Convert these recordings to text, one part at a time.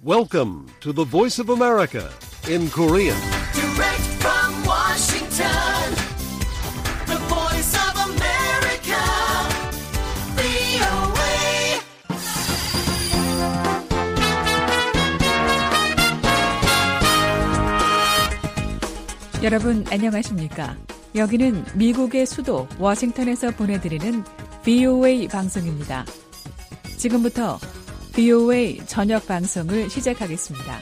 Welcome to the Voice of America in Korean. Direct from Washington, the Voice of America, VOA. 여러분 안녕하십니까? 여기는 미국의 수도 워싱턴에서 보내드리는 VOA 방송입니다. 지금부터 VOA 저녁 방송을 시작하겠습니다.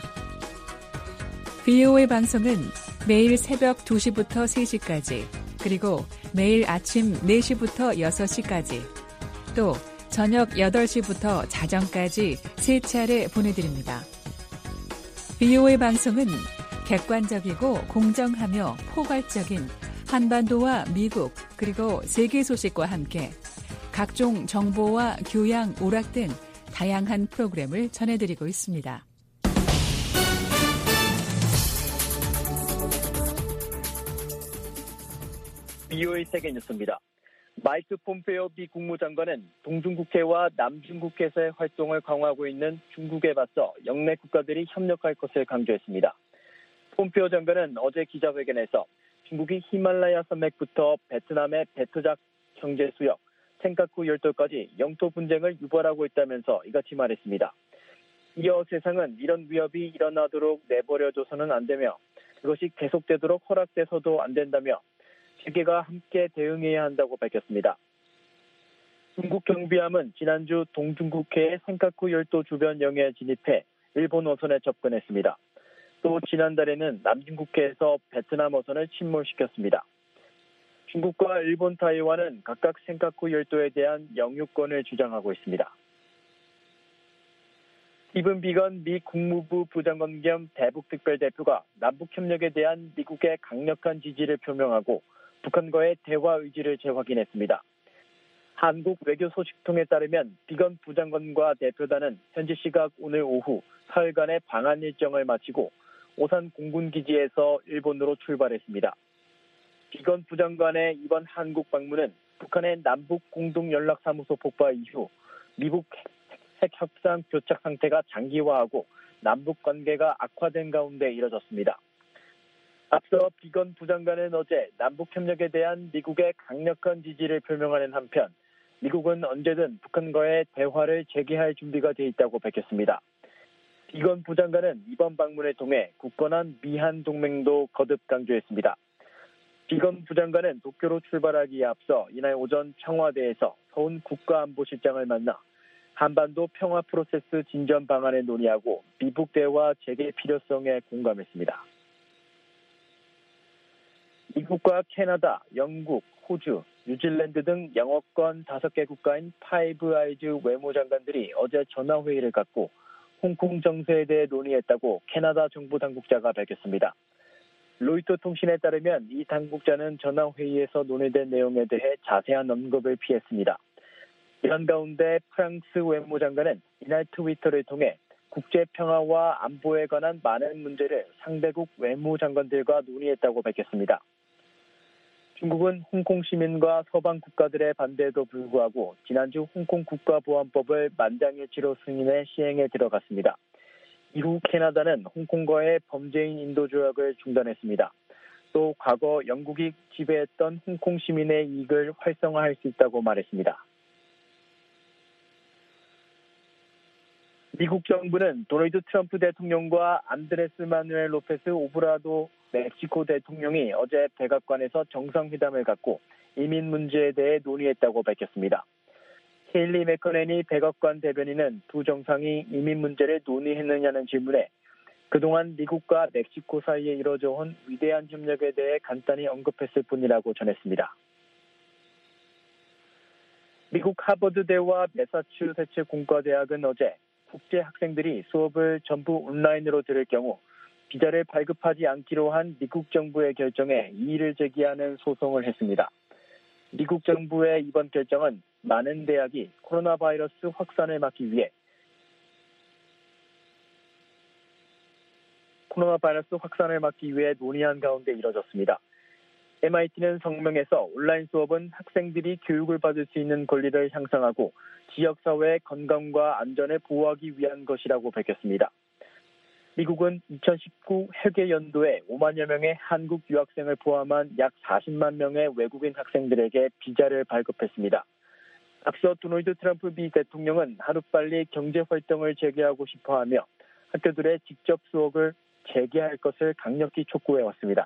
VOA 방송은 매일 새벽 2시부터 3시까지, 그리고 매일 아침 4시부터 6시까지, 또 저녁 8시부터 자정까지 3차례 보내드립니다. VOA 방송은 객관적이고 공정하며 포괄적인 한반도와 미국 그리고 세계 소식과 함께 각종 정보와 교양, 오락 등 다양한 프로그램을 전해드리고 있습니다. VOA 세계 뉴스입니다. 마이크 폼페오 미 국무장관은 동중국해와 남중국해에서의 활동을 강화하고 있는 중국에 맞서 영내 국가들이 협력할 것을 강조했습니다. 폼페오 장관은 어제 기자회견에서 중국이 히말라야 산맥부터 베트남의 베트작 경제수역, 센카쿠 열도까지 영토 분쟁을 유발하고 있다면서 이같이 말했습니다. 이어 세상은 이런 위협이 일어나도록 내버려둬서는 안 되며 그것이 계속되도록 허락돼서도 안 된다며 세계가 함께 대응해야 한다고 밝혔습니다. 중국 경비함은 지난주 동중국해의 센카쿠 열도 주변 영해에 진입해 일본 어선에 접근했습니다. 또 지난달에는 남중국해에서 베트남 어선을 침몰시켰습니다. 중국과 일본, 타이완은 각각 센카쿠 열도에 대한 영유권을 주장하고 있습니다. 스티븐 비건 미 국무부 부장관 겸 대북특별대표가 남북협력에 대한 미국의 강력한 지지를 표명하고 북한과의 대화 의지를 재확인했습니다. 한국 외교 소식통에 따르면 비건 부장관과 대표단은 현지 시각 오늘 오후 사흘간의 방한 일정을 마치고 오산 공군기지에서 일본으로 출발했습니다. 비건 부장관의 이번 한국 방문은 북한의 남북 공동연락사무소 폭파 이후 미국 핵협상 교착 상태가 장기화하고 남북 관계가 악화된 가운데 이뤄졌습니다. 앞서 비건 부장관은 어제 남북 협력에 대한 미국의 강력한 지지를 표명하는 한편 미국은 언제든 북한과의 대화를 재개할 준비가 돼 있다고 밝혔습니다. 비건 부장관은 이번 방문을 통해 굳건한 미한 동맹도 거듭 강조했습니다. 비건 부장관은 도쿄로 출발하기에 앞서 이날 오전 청와대에서 서훈 국가안보실장을 만나 한반도 평화 프로세스 진전 방안을 논의하고 미북 대화 재개 필요성에 공감했습니다. 미국과 캐나다, 영국, 호주, 뉴질랜드 등 영어권 5개 국가인 파이브 아이즈 외무장관들이 어제 전화회의를 갖고 홍콩 정세에 대해 논의했다고 캐나다 정부 당국자가 밝혔습니다. 로이터 통신에 따르면 이 당국자는 전화회의에서 논의된 내용에 대해 자세한 언급을 피했습니다. 이런 가운데 프랑스 외무장관은 이날 트위터를 통해 국제평화와 안보에 관한 많은 문제를 상대국 외무장관들과 논의했다고 밝혔습니다. 중국은 홍콩 시민과 서방 국가들의 반대에도 불구하고 지난주 홍콩 국가보안법을 만장일치로 승인해 시행에 들어갔습니다. 이후 캐나다는 홍콩과의 범죄인 인도 조약을 중단했습니다. 또 과거 영국이 지배했던 홍콩 시민의 이익을 활성화할 수 있다고 말했습니다. 미국 정부는 도널드 트럼프 대통령과 안드레스 마누엘 로페스 오브라도 멕시코 대통령이 어제 백악관에서 정상회담을 갖고 이민 문제에 대해 논의했다고 밝혔습니다. 케일리 맥커넨이 백악관 대변인은 두 정상이 이민 문제를 논의했느냐는 질문에 그동안 미국과 멕시코 사이에 이뤄져 온 위대한 협력에 대해 간단히 언급했을 뿐이라고 전했습니다. 미국 하버드대와 매사추세츠 공과대학은 어제 국제 학생들이 수업을 전부 온라인으로 들을 경우 비자를 발급하지 않기로 한 미국 정부의 결정에 이의를 제기하는 소송을 했습니다. 미국 정부의 이번 결정은 많은 대학이 코로나 바이러스 확산을 막기 위해 논의한 가운데 이뤄졌습니다. MIT는 성명에서 온라인 수업은 학생들이 교육을 받을 수 있는 권리를 향상하고 지역사회의 건강과 안전을 보호하기 위한 것이라고 밝혔습니다. 미국은 2019 회계 연도에 5만여 명의 한국 유학생을 포함한 약 40만 명의 외국인 학생들에게 비자를 발급했습니다. 앞서 도널드 트럼프 미 대통령은 하루빨리 경제활동을 재개하고 싶어하며 학교들의 직접 수업을 재개할 것을 강력히 촉구해왔습니다.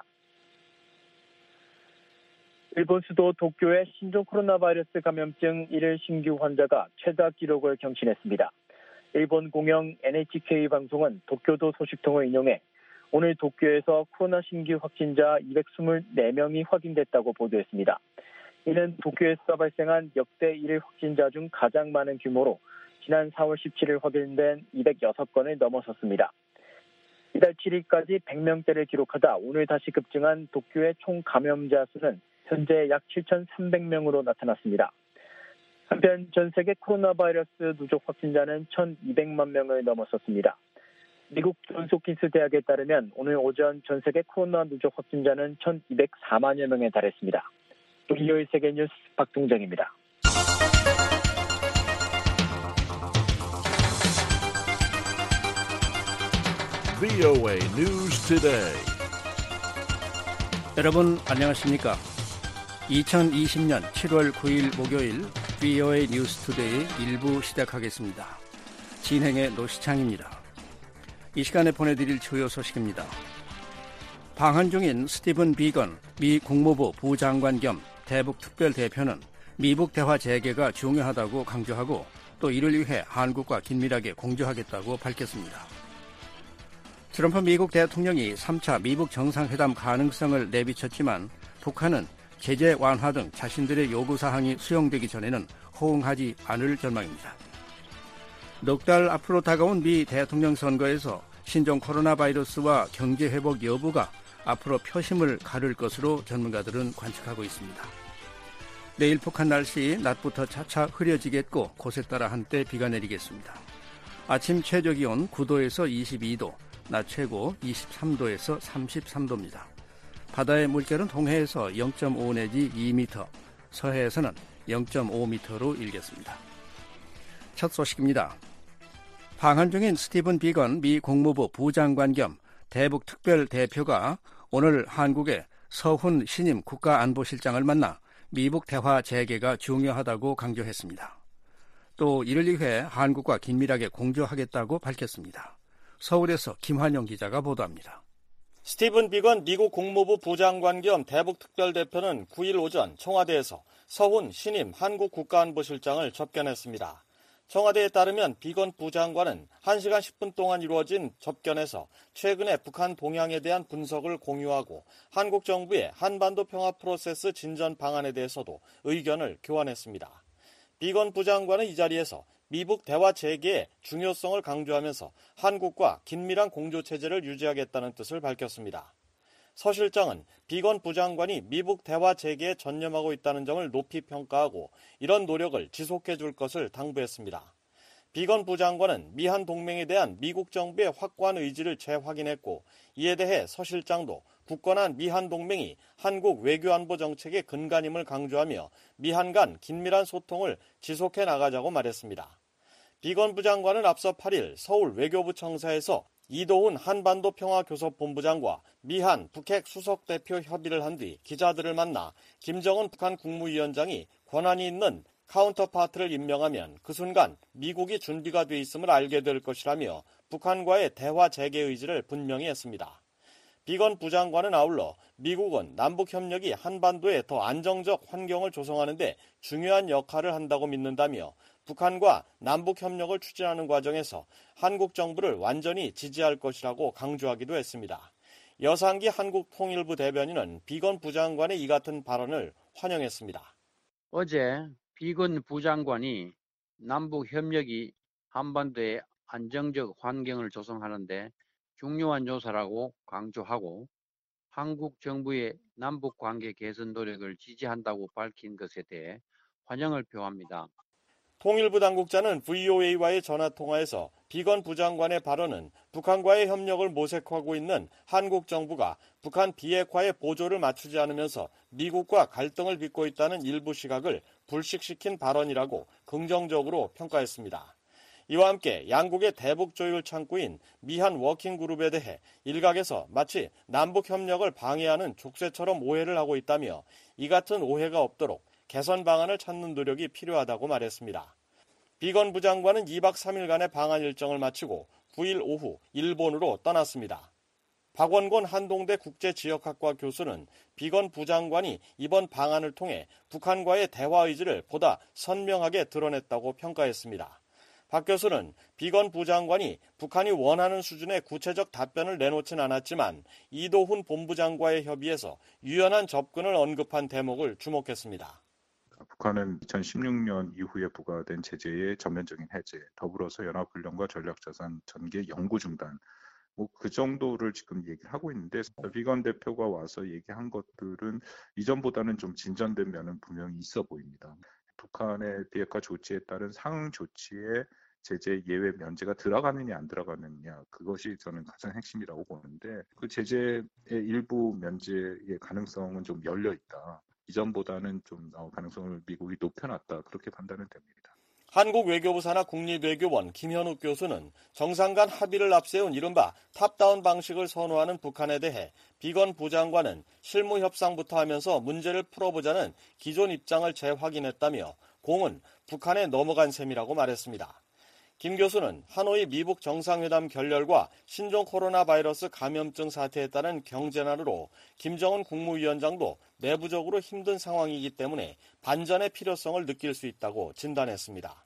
일본 수도 도쿄의 신종 코로나 바이러스 감염증 1일 신규 환자가 최다 기록을 경신했습니다. 일본 공영 NHK 방송은 도쿄도 소식통을 인용해 오늘 도쿄에서 코로나 신규 확진자 224명이 확인됐다고 보도했습니다. 이는 도쿄에서 발생한 역대 1일 확진자 중 가장 많은 규모로 지난 4월 17일 확인된 206건을 넘어섰습니다. 이달 7일까지 100명대를 기록하다 오늘 다시 급증한 도쿄의 총 감염자 수는 현재 약 7,300명으로 나타났습니다. 한편 전 세계 코로나 바이러스 누적 확진자는 1,200만 명을 넘어섰습니다. 미국 존스홉킨스 대학에 따르면 오늘 오전 전 세계 코로나 누적 확진자는 1,204만여 명에 달했습니다. 일요일 세계뉴스 박동정입니다. VOA News Today. 여러분 안녕하십니까? 2020년 7월 9일 목요일 VOA 뉴스 투데이 1부 시작하겠습니다. 진행의 노시창입니다. 이 시간에 보내드릴 주요 소식입니다. 방한 중인 스티븐 비건 미 국무부 부장관 겸 대북 특별대표는 미북 대화 재개가 중요하다고 강조하고 또 이를 위해 한국과 긴밀하게 공조하겠다고 밝혔습니다. 트럼프 미국 대통령이 3차 미북 정상회담 가능성을 내비쳤지만 북한은 제재 완화 등 자신들의 요구사항이 수용되기 전에는 호응하지 않을 전망입니다. 넉 달 앞으로 다가온 미 대통령 선거에서 신종 코로나 바이러스와 경제 회복 여부가 앞으로 표심을 가를 것으로 전문가들은 관측하고 있습니다. 내일 북한 날씨 낮부터 차차 흐려지겠고 곳에 따라 한때 비가 내리겠습니다. 아침 최저기온 9도에서 22도, 낮 최고 23도에서 33도입니다. 바다의 물결은 동해에서 0.5 내지 2m, 서해에서는 0.5m로 일겠습니다. 첫 소식입니다. 방한 중인 스티븐 비건 미 국무부 부장관 겸 대북 특별대표가 오늘 한국의 서훈 신임 국가안보실장을 만나 미북 대화 재개가 중요하다고 강조했습니다. 또 이를 위해 한국과 긴밀하게 공조하겠다고 밝혔습니다. 서울에서 김환영 기자가 보도합니다. 스티븐 비건 미국 국무부 부장관 겸 대북 특별대표는 9일 오전 청와대에서 서훈 신임 한국 국가안보실장을 접견했습니다. 청와대에 따르면 비건 부장관은 1시간 10분 동안 이루어진 접견에서 최근에 북한 동향에 대한 분석을 공유하고 한국 정부의 한반도 평화 프로세스 진전 방안에 대해서도 의견을 교환했습니다. 비건 부장관은 이 자리에서 미북 대화 재개의 중요성을 강조하면서 한국과 긴밀한 공조체제를 유지하겠다는 뜻을 밝혔습니다. 서 실장은 비건 부장관이 미북 대화 재개에 전념하고 있다는 점을 높이 평가하고 이런 노력을 지속해 줄 것을 당부했습니다. 비건 부장관은 미한 동맹에 대한 미국 정부의 확고한 의지를 재확인했고 이에 대해 서 실장도 굳건한 미한 동맹이 한국 외교안보 정책의 근간임을 강조하며 미한 간 긴밀한 소통을 지속해 나가자고 말했습니다. 비건 부장관은 앞서 8일 서울 외교부 청사에서 이도훈 한반도 평화교섭본부장과 미한 북핵 수석대표 협의를 한 뒤 기자들을 만나 김정은 북한 국무위원장이 권한이 있는 카운터파트를 임명하면 그 순간 미국이 준비가 돼 있음을 알게 될 것이라며 북한과의 대화 재개 의지를 분명히 했습니다. 비건 부장관은 아울러 미국은 남북협력이 한반도에 더 안정적 환경을 조성하는 데 중요한 역할을 한다고 믿는다며 북한과 남북협력을 추진하는 과정에서 한국 정부를 완전히 지지할 것이라고 강조하기도 했습니다. 여상기 한국통일부 대변인은 비건 부장관의 이 같은 발언을 환영했습니다. 어제 비건 부장관이 남북협력이 한반도의 안정적 환경을 조성하는 데 중요한 요소라고 강조하고 한국 정부의 남북관계 개선 노력을 지지한다고 밝힌 것에 대해 환영을 표합니다. 통일부 당국자는 VOA와의 전화통화에서 비건 부장관의 발언은 북한과의 협력을 모색하고 있는 한국 정부가 북한 비핵화에 보조를 맞추지 않으면서 미국과 갈등을 빚고 있다는 일부 시각을 불식시킨 발언이라고 긍정적으로 평가했습니다. 이와 함께 양국의 대북 조율 창구인 미한 워킹그룹에 대해 일각에서 마치 남북 협력을 방해하는 족쇄처럼 오해를 하고 있다며 이 같은 오해가 없도록 개선 방안을 찾는 노력이 필요하다고 말했습니다. 비건 부장관은 2박 3일간의 방한 일정을 마치고 9일 오후 일본으로 떠났습니다. 박원곤 한동대 국제지역학과 교수는 비건 부장관이 이번 방안을 통해 북한과의 대화 의지를 보다 선명하게 드러냈다고 평가했습니다. 박 교수는 비건 부장관이 북한이 원하는 수준의 구체적 답변을 내놓진 않았지만 이도훈 본부장과의 협의에서 유연한 접근을 언급한 대목을 주목했습니다. 북한은 2016년 이후에 부과된 제재의 전면적인 해제, 더불어서 연합훈련과 전략자산 전개 영구 중단, 그 정도를 지금 얘기를 하고 있는데 비건 대표가 와서 얘기한 것들은 이전보다는 좀 진전된 면은 분명히 있어 보입니다. 북한의 비핵화 조치에 따른 상응 조치에 제재 예외 면제가 들어가느냐 안 들어가느냐 그것이 저는 가장 핵심이라고 보는데 그 제재의 일부 면제의 가능성은 좀 열려 있다. 이전보다는 좀 가능성을 미국이 높여놨다. 그렇게 판단은 됩니다. 한국 외교부 산하 국립외교원 김현욱 교수는 정상 간 합의를 앞세운 이른바 탑다운 방식을 선호하는 북한에 대해 비건 부장관은 실무 협상부터 하면서 문제를 풀어보자는 기존 입장을 재확인했다며 공은 북한에 넘어간 셈이라고 말했습니다. 김 교수는 하노이 미북 정상회담 결렬과 신종 코로나 바이러스 감염증 사태에 따른 경제난으로 김정은 국무위원장도 내부적으로 힘든 상황이기 때문에 반전의 필요성을 느낄 수 있다고 진단했습니다.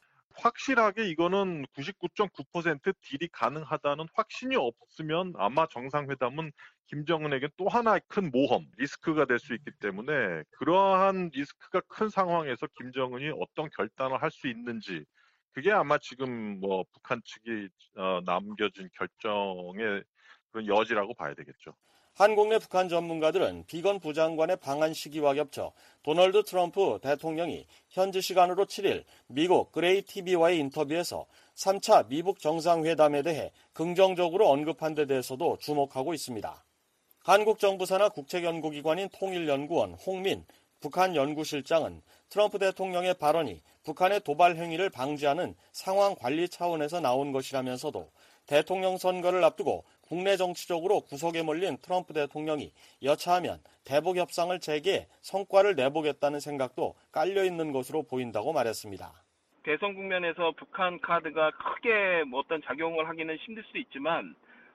확실하게 이거는 99.9% 딜이 가능하다는 확신이 없으면 아마 정상회담은 김정은에게 또 하나의 큰 모험, 리스크가 될 수 있기 때문에 그러한 리스크가 큰 상황에서 김정은이 어떤 결단을 할 수 있는지 그게 아마 지금 북한 측이 남겨준 결정의 그런 여지라고 봐야 되겠죠. 한국 내 북한 전문가들은 비건 부장관의 방한 시기와 겹쳐 도널드 트럼프 대통령이 현지 시간으로 7일 미국 그레이 TV와의 인터뷰에서 3차 미북 정상회담에 대해 긍정적으로 언급한 데 대해서도 주목하고 있습니다. 한국 정부 산하 국책연구기관인 통일연구원 홍민 북한 연구실장은 트럼프 대통령의 발언이 북한의 도발 행위를 방지하는 상황 관리 차원에서 나온 것이라면서도 대통령 선거를 앞두고 국내 정치적으로 구석에 몰린 트럼프 대통령이 여차하면 대북 협상을 재개해 성과를 내보겠다는 생각도 깔려있는 것으로 보인다고 말했습니다. 대선 국면에서 북한 카드가 크게 어떤 작용을 하기는 힘들 수 있지만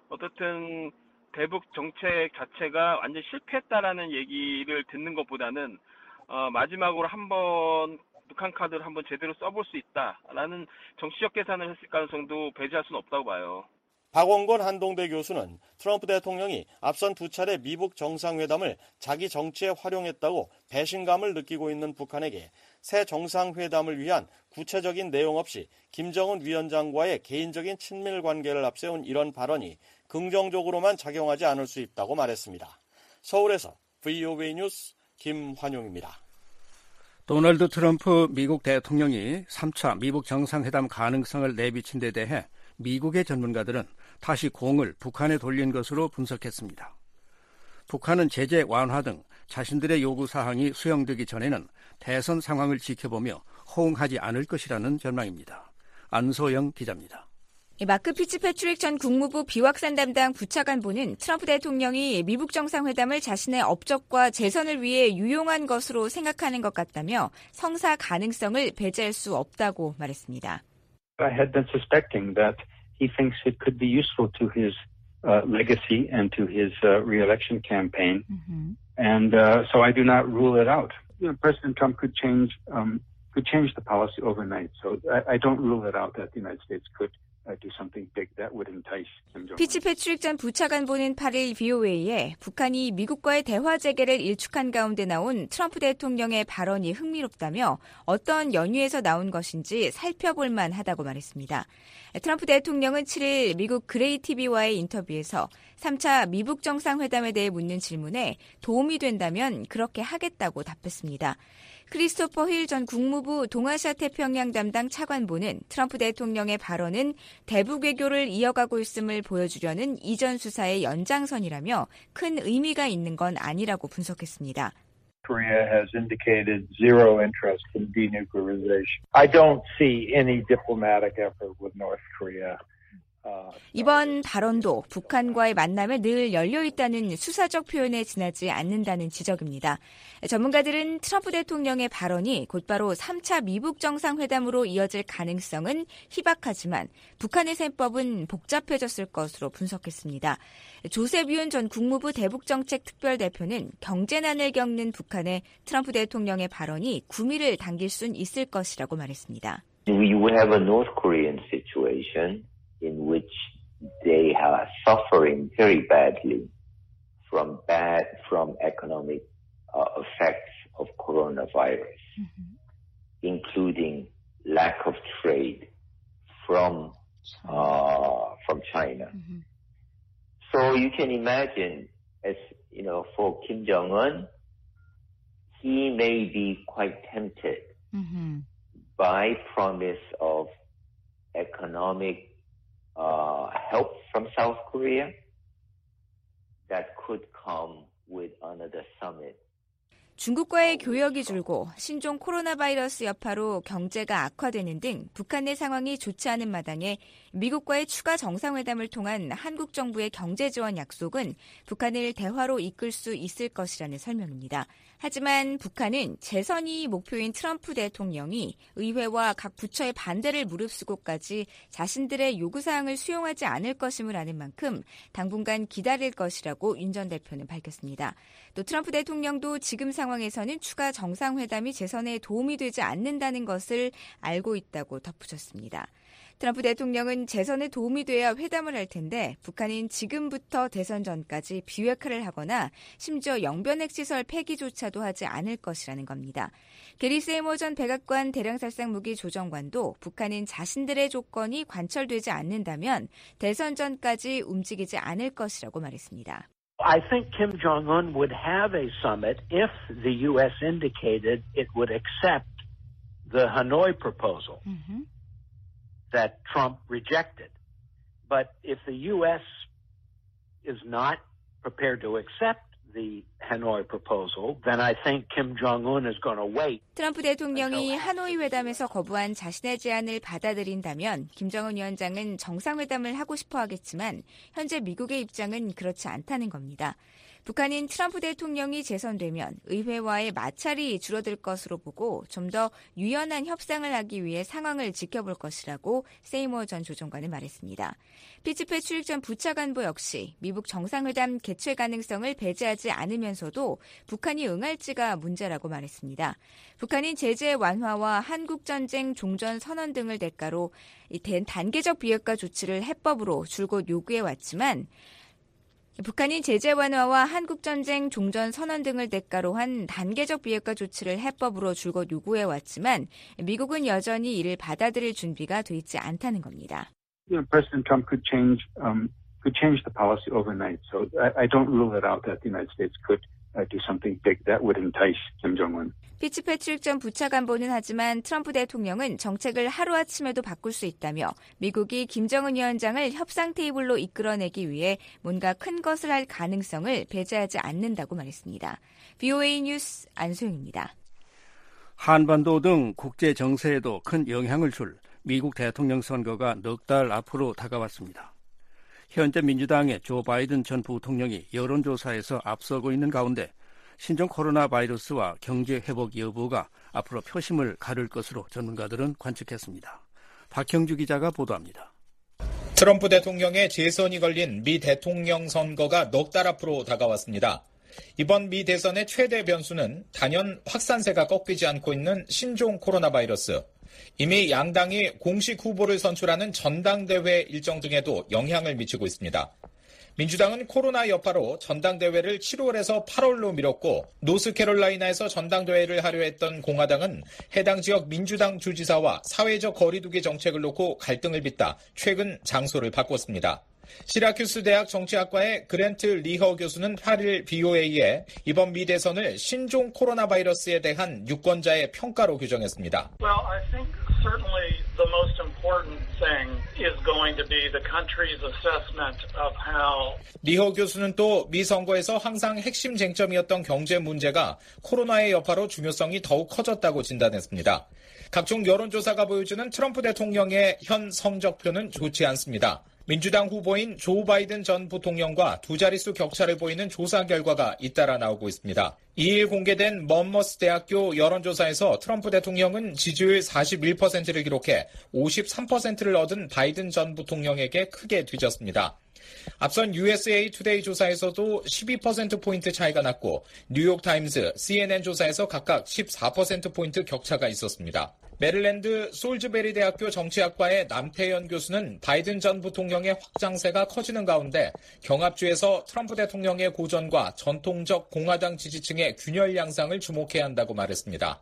어떻든 대북 정책 자체가 완전 실패했다라는 얘기를 듣는 것보다는 마지막으로 한번 북한 카드를 한번 제대로 써볼 수 있다라는 정치적 계산을 했을 가능성도 배제할 수는 없다고 봐요. 박원곤 한동대 교수는 트럼프 대통령이 앞선 2차례 미북 정상회담을 자기 정치에 활용했다고 배신감을 느끼고 있는 북한에게 새 정상회담을 위한 구체적인 내용 없이 김정은 위원장과의 개인적인 친밀 관계를 앞세운 이런 발언이 긍정적으로만 작용하지 않을 수 있다고 말했습니다. 서울에서 VOA 뉴스 김환용입니다. 도널드 트럼프 미국 대통령이 3차 미북 정상회담 가능성을 내비친 데 대해 미국의 전문가들은 다시 공을 북한에 돌린 것으로 분석했습니다. 북한은 제재 완화 등 자신들의 요구사항이 수용되기 전에는 대선 상황을 지켜보며 호응하지 않을 것이라는 전망입니다. 안소영 기자입니다. 마크 피츠패트릭 전 국무부 비확산 담당 부차관보는 트럼프 대통령이 미북 정상회담을 자신의 업적과 재선을 위해 유용한 것으로 생각하는 것 같다며 성사 가능성을 배제할 수 없다고 말했습니다. I had been suspecting that he thinks it could be useful to his legacy and to his re-election campaign, and so I do not rule it out. President Trump could change the policy overnight, so I don't rule it out that the United States could do something big that would entice Kim Jong-un. 피츠패트릭 전 부차관보는 8일 VOA에 북한이 미국과의 대화 재개를 일축한 가운데 나온 트럼프 대통령의 발언이 흥미롭다며 어떤 연유에서 나온 것인지 살펴볼 만하다고 말했습니다. 트럼프 대통령은 7일 미국 그레이 TV와의 인터뷰에서 3차 미북 정상회담에 대해 묻는 질문에 도움이 된다면 그렇게 하겠다고 답했습니다. 크리스토퍼 힐 전 국무부 동아시아 태평양 담당 차관보는 트럼프 대통령의 발언은 대북 외교를 이어가고 있음을 보여주려는 이전 수사의 연장선이라며 큰 의미가 있는 건 아니라고 분석했습니다. Korea has indicated zero interest in denuclearization. I don't see any diplomatic effort with North Korea. 이번 발언도 북한과의 만남에 늘 열려있다는 수사적 표현에 지나지 않는다는 지적입니다. 전문가들은 트럼프 대통령의 발언이 곧바로 3차 미북 정상회담으로 이어질 가능성은 희박하지만 북한의 셈법은 복잡해졌을 것으로 분석했습니다. 조셉 윤 전 국무부 대북정책특별대표는 경제난을 겪는 북한의 트럼프 대통령의 발언이 구미를 당길 순 있을 것이라고 말했습니다. We have a North Korean situation. In which they are suffering very badly from economic effects of coronavirus, including lack of trade from China. So you can imagine, as you know, for Kim Jong-un, he may be quite tempted by promise of economic help from South Korea that could come with another summit. 중국과의 교역이 줄고 신종 코로나 바이러스 여파로 경제가 악화되는 등 북한 내 상황이 좋지 않은 마당에 미국과의 추가 정상회담을 통한 한국 정부의 경제 지원 약속은 북한을 대화로 이끌 수 있을 것이라는 설명입니다. 하지만 북한은 재선이 목표인 트럼프 대통령이 의회와 각 부처의 반대를 무릅쓰고까지 자신들의 요구사항을 수용하지 않을 것임을 아는 만큼 당분간 기다릴 것이라고 윤 전 대표는 밝혔습니다. 또 트럼프 대통령도 지금 상황에서는 추가 정상회담이 재선에 도움이 되지 않는다는 것을 알고 있다고 덧붙였습니다. 트럼프 대통령은 재선에 도움이 돼야 회담을 할 텐데 북한은 지금부터 대선 전까지 비핵화를 하거나 심지어 영변핵시설 폐기조차도 하지 않을 것이라는 겁니다. 게리 세이머 전 백악관 대량살상 무기 조정관도 북한은 자신들의 조건이 관철되지 않는다면 대선 전까지 움직이지 않을 것이라고 말했습니다. I think Kim Jong-un would have a summit if the U.S. indicated it would accept the Hanoi proposal. That Trump rejected. But if the U.S. is not prepared to accept the Hanoi proposal, then I think Kim Jong-un is going to wait. 트럼프 대통령이 하노이 회담에서 거부한 자신의 제안을 받아들인다면 김정은 위원장은 정상회담을 하고 싶어 하겠지만 현재 미국의 입장은 그렇지 않다는 겁니다. 북한은 트럼프 대통령이 재선되면 의회와의 마찰이 줄어들 것으로 보고 좀 더 유연한 협상을 하기 위해 상황을 지켜볼 것이라고 세이머 전 조정관은 말했습니다. 피츠패 출입 전 부차관보 역시 미북 정상회담 개최 가능성을 배제하지 않으면서도 북한이 응할지가 문제라고 말했습니다. 북한은 제재 완화와 한국전쟁 종전 선언 등을 대가로 단계적 비핵화 조치를 해법으로 줄곧 요구해왔지만 북한이 제재 완화와 한국전쟁 종전 선언 등을 대가로 한 단계적 비핵화 조치를 해법으로 줄곧 요구해왔지만 미국은 여전히 이를 받아들일 준비가 돼 있지 않다는 겁니다. President Trump could change the policy overnight. So I don't rule it out that the United States could do something big that would entice Kim Jong-un. 피츠패트릭 전 부차관보는 하지만 트럼프 대통령은 정책을 하루아침에도 바꿀 수 있다며 미국이 김정은 위원장을 협상 테이블로 이끌어내기 위해 뭔가 큰 것을 할 가능성을 배제하지 않는다고 말했습니다. VOA 뉴스 안소영입니다. 한반도 등 국제 정세에도 큰 영향을 줄 미국 대통령 선거가 넉 달 앞으로 다가왔습니다. 현재 민주당의 조 바이든 전 부통령이 여론조사에서 앞서고 있는 가운데 신종 코로나 바이러스와 경제 회복 여부가 앞으로 표심을 가를 것으로 전문가들은 관측했습니다. 박형주 기자가 보도합니다. 트럼프 대통령의 재선이 걸린 미 대통령 선거가 넉 달 앞으로 다가왔습니다. 이번 미 대선의 최대 변수는 단연 확산세가 꺾이지 않고 있는 신종 코로나 바이러스. 이미 양당이 공식 후보를 선출하는 전당대회 일정 등에도 영향을 미치고 있습니다. 민주당은 코로나 여파로 전당대회를 7월에서 8월로 미뤘고 노스캐롤라이나에서 전당대회를 하려 했던 공화당은 해당 지역 민주당 주지사와 사회적 거리두기 정책을 놓고 갈등을 빚다 최근 장소를 바꿨습니다. 시라큐스 대학 정치학과의 그랜트 리허 교수는 8일 BOA에 이번 미 대선을 신종 코로나 바이러스에 대한 유권자의 평가로 규정했습니다. Well, I think certainly The most important thing is going to be the country's assessment of how. 리호 교수는 또 미 선거에서 항상 핵심 쟁점이었던 경제 문제가 코로나의 여파로 중요성이 더욱 커졌다고 진단했습니다. 각종 여론조사가 보여주는 트럼프 대통령의 현 성적표는 좋지 않습니다. 민주당 후보인 조 바이든 전 부통령과 두 자릿수 격차를 보이는 조사 결과가 잇따라 나오고 있습니다. 2일 공개된 먼머스 대학교 여론조사에서 트럼프 대통령은 지지율 41%를 기록해 53%를 얻은 바이든 전 부통령에게 크게 뒤졌습니다. 앞선 USA 투데이 조사에서도 12%포인트 차이가 났고 뉴욕타임스, CNN 조사에서 각각 14%포인트 격차가 있었습니다. 메릴랜드 솔즈베리 대학교 정치학과의 남태현 교수는 바이든 전 부통령의 확장세가 커지는 가운데 경합주에서 트럼프 대통령의 고전과 전통적 공화당 지지층의 균열 양상을 주목해야 한다고 말했습니다.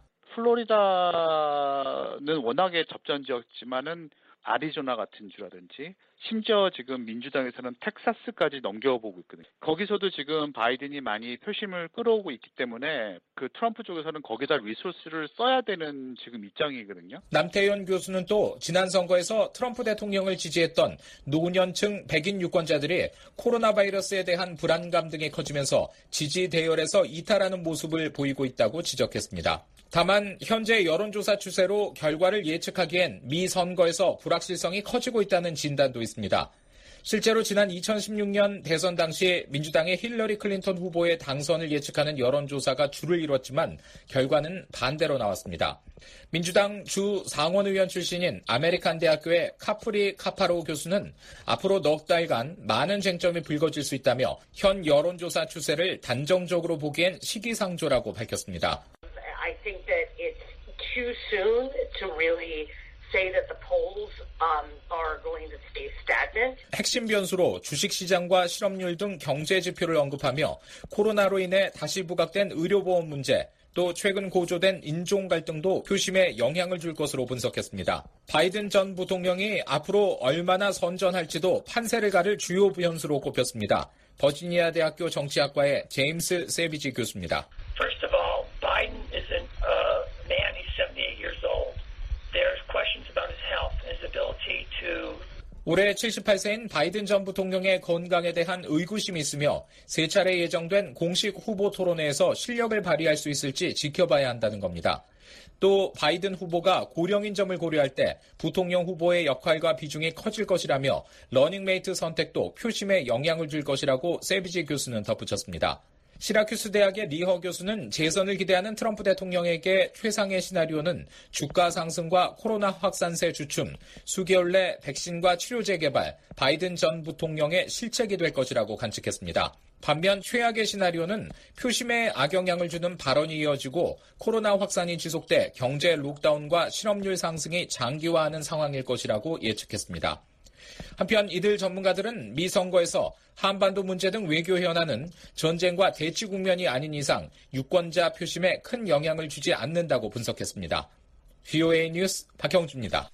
플로리다는 워낙에 접전 지역이지만은 아리조나 같은 주라든지 심지어 지금 민주당에서는 텍사스까지 넘겨보고 있거든요. 거기서도 지금 바이든이 많이 표심을 끌어오고 있기 때문에 그 트럼프 쪽에서는 거기다 리소스를 써야 되는 지금 입장이거든요. 남태현 교수는 또 지난 선거에서 트럼프 대통령을 지지했던 노년층 백인 유권자들이 코로나 바이러스에 대한 불안감 등이 커지면서 지지 대열에서 이탈하는 모습을 보이고 있다고 지적했습니다. 다만 현재 여론조사 추세로 결과를 예측하기엔 미 선거에서 불확실성이 커지고 있다는 진단도 있습니다. 실제로 지난 2016년 대선 당시 민주당의 힐러리 클린턴 후보의 당선을 예측하는 여론조사가 주를 이뤘지만 결과는 반대로 나왔습니다. 민주당 주 상원의원 출신인 아메리칸 대학교의 카프리 카파로 교수는 앞으로 넉 달간 많은 쟁점이 불거질 수 있다며 현 여론조사 추세를 단정적으로 보기엔 시기상조라고 밝혔습니다. I think that it's too soon to really say that the polls are going to stay stagnant. 핵심 변수로 주식시장과 실업률 등 경제 지표를 언급하며 코로나로 인해 다시 부각된 의료보험 문제, 또 최근 고조된 인종 갈등도 표심에 영향을 줄 것으로 분석했습니다. 바이든 전 부통령이 앞으로 얼마나 선전할지도 판세를 가를 주요 변수로 꼽혔습니다. 버지니아 대학교 정치학과의 제임스 세비지 교수입니다. First of all, Biden isn't a man. He's 78 years old. There's questions about his health and his ability to. 올해 78세인 바이든 전 부통령의 건강에 대한 의구심이 있으며 세 차례 예정된 공식 후보 토론회에서 실력을 발휘할 수 있을지 지켜봐야 한다는 겁니다. 또 바이든 후보가 고령인 점을 고려할 때 부통령 후보의 역할과 비중이 커질 것이라며 러닝메이트 선택도 표심에 영향을 줄 것이라고 세비지 교수는 덧붙였습니다. 시라큐스 대학의 리허 교수는 재선을 기대하는 트럼프 대통령에게 최상의 시나리오는 주가 상승과 코로나 확산세 주춤, 수개월 내 백신과 치료제 개발, 바이든 전 부통령의 실책이 될 것이라고 관측했습니다. 반면 최악의 시나리오는 표심에 악영향을 주는 발언이 이어지고 코로나 확산이 지속돼 경제 록다운과 실업률 상승이 장기화하는 상황일 것이라고 예측했습니다. 한편 이들 전문가들은 미 선거에서 한반도 문제 등 외교 현안은 전쟁과 대치 국면이 아닌 이상 유권자 표심에 큰 영향을 주지 않는다고 분석했습니다. VOA 뉴스 박형주입니다.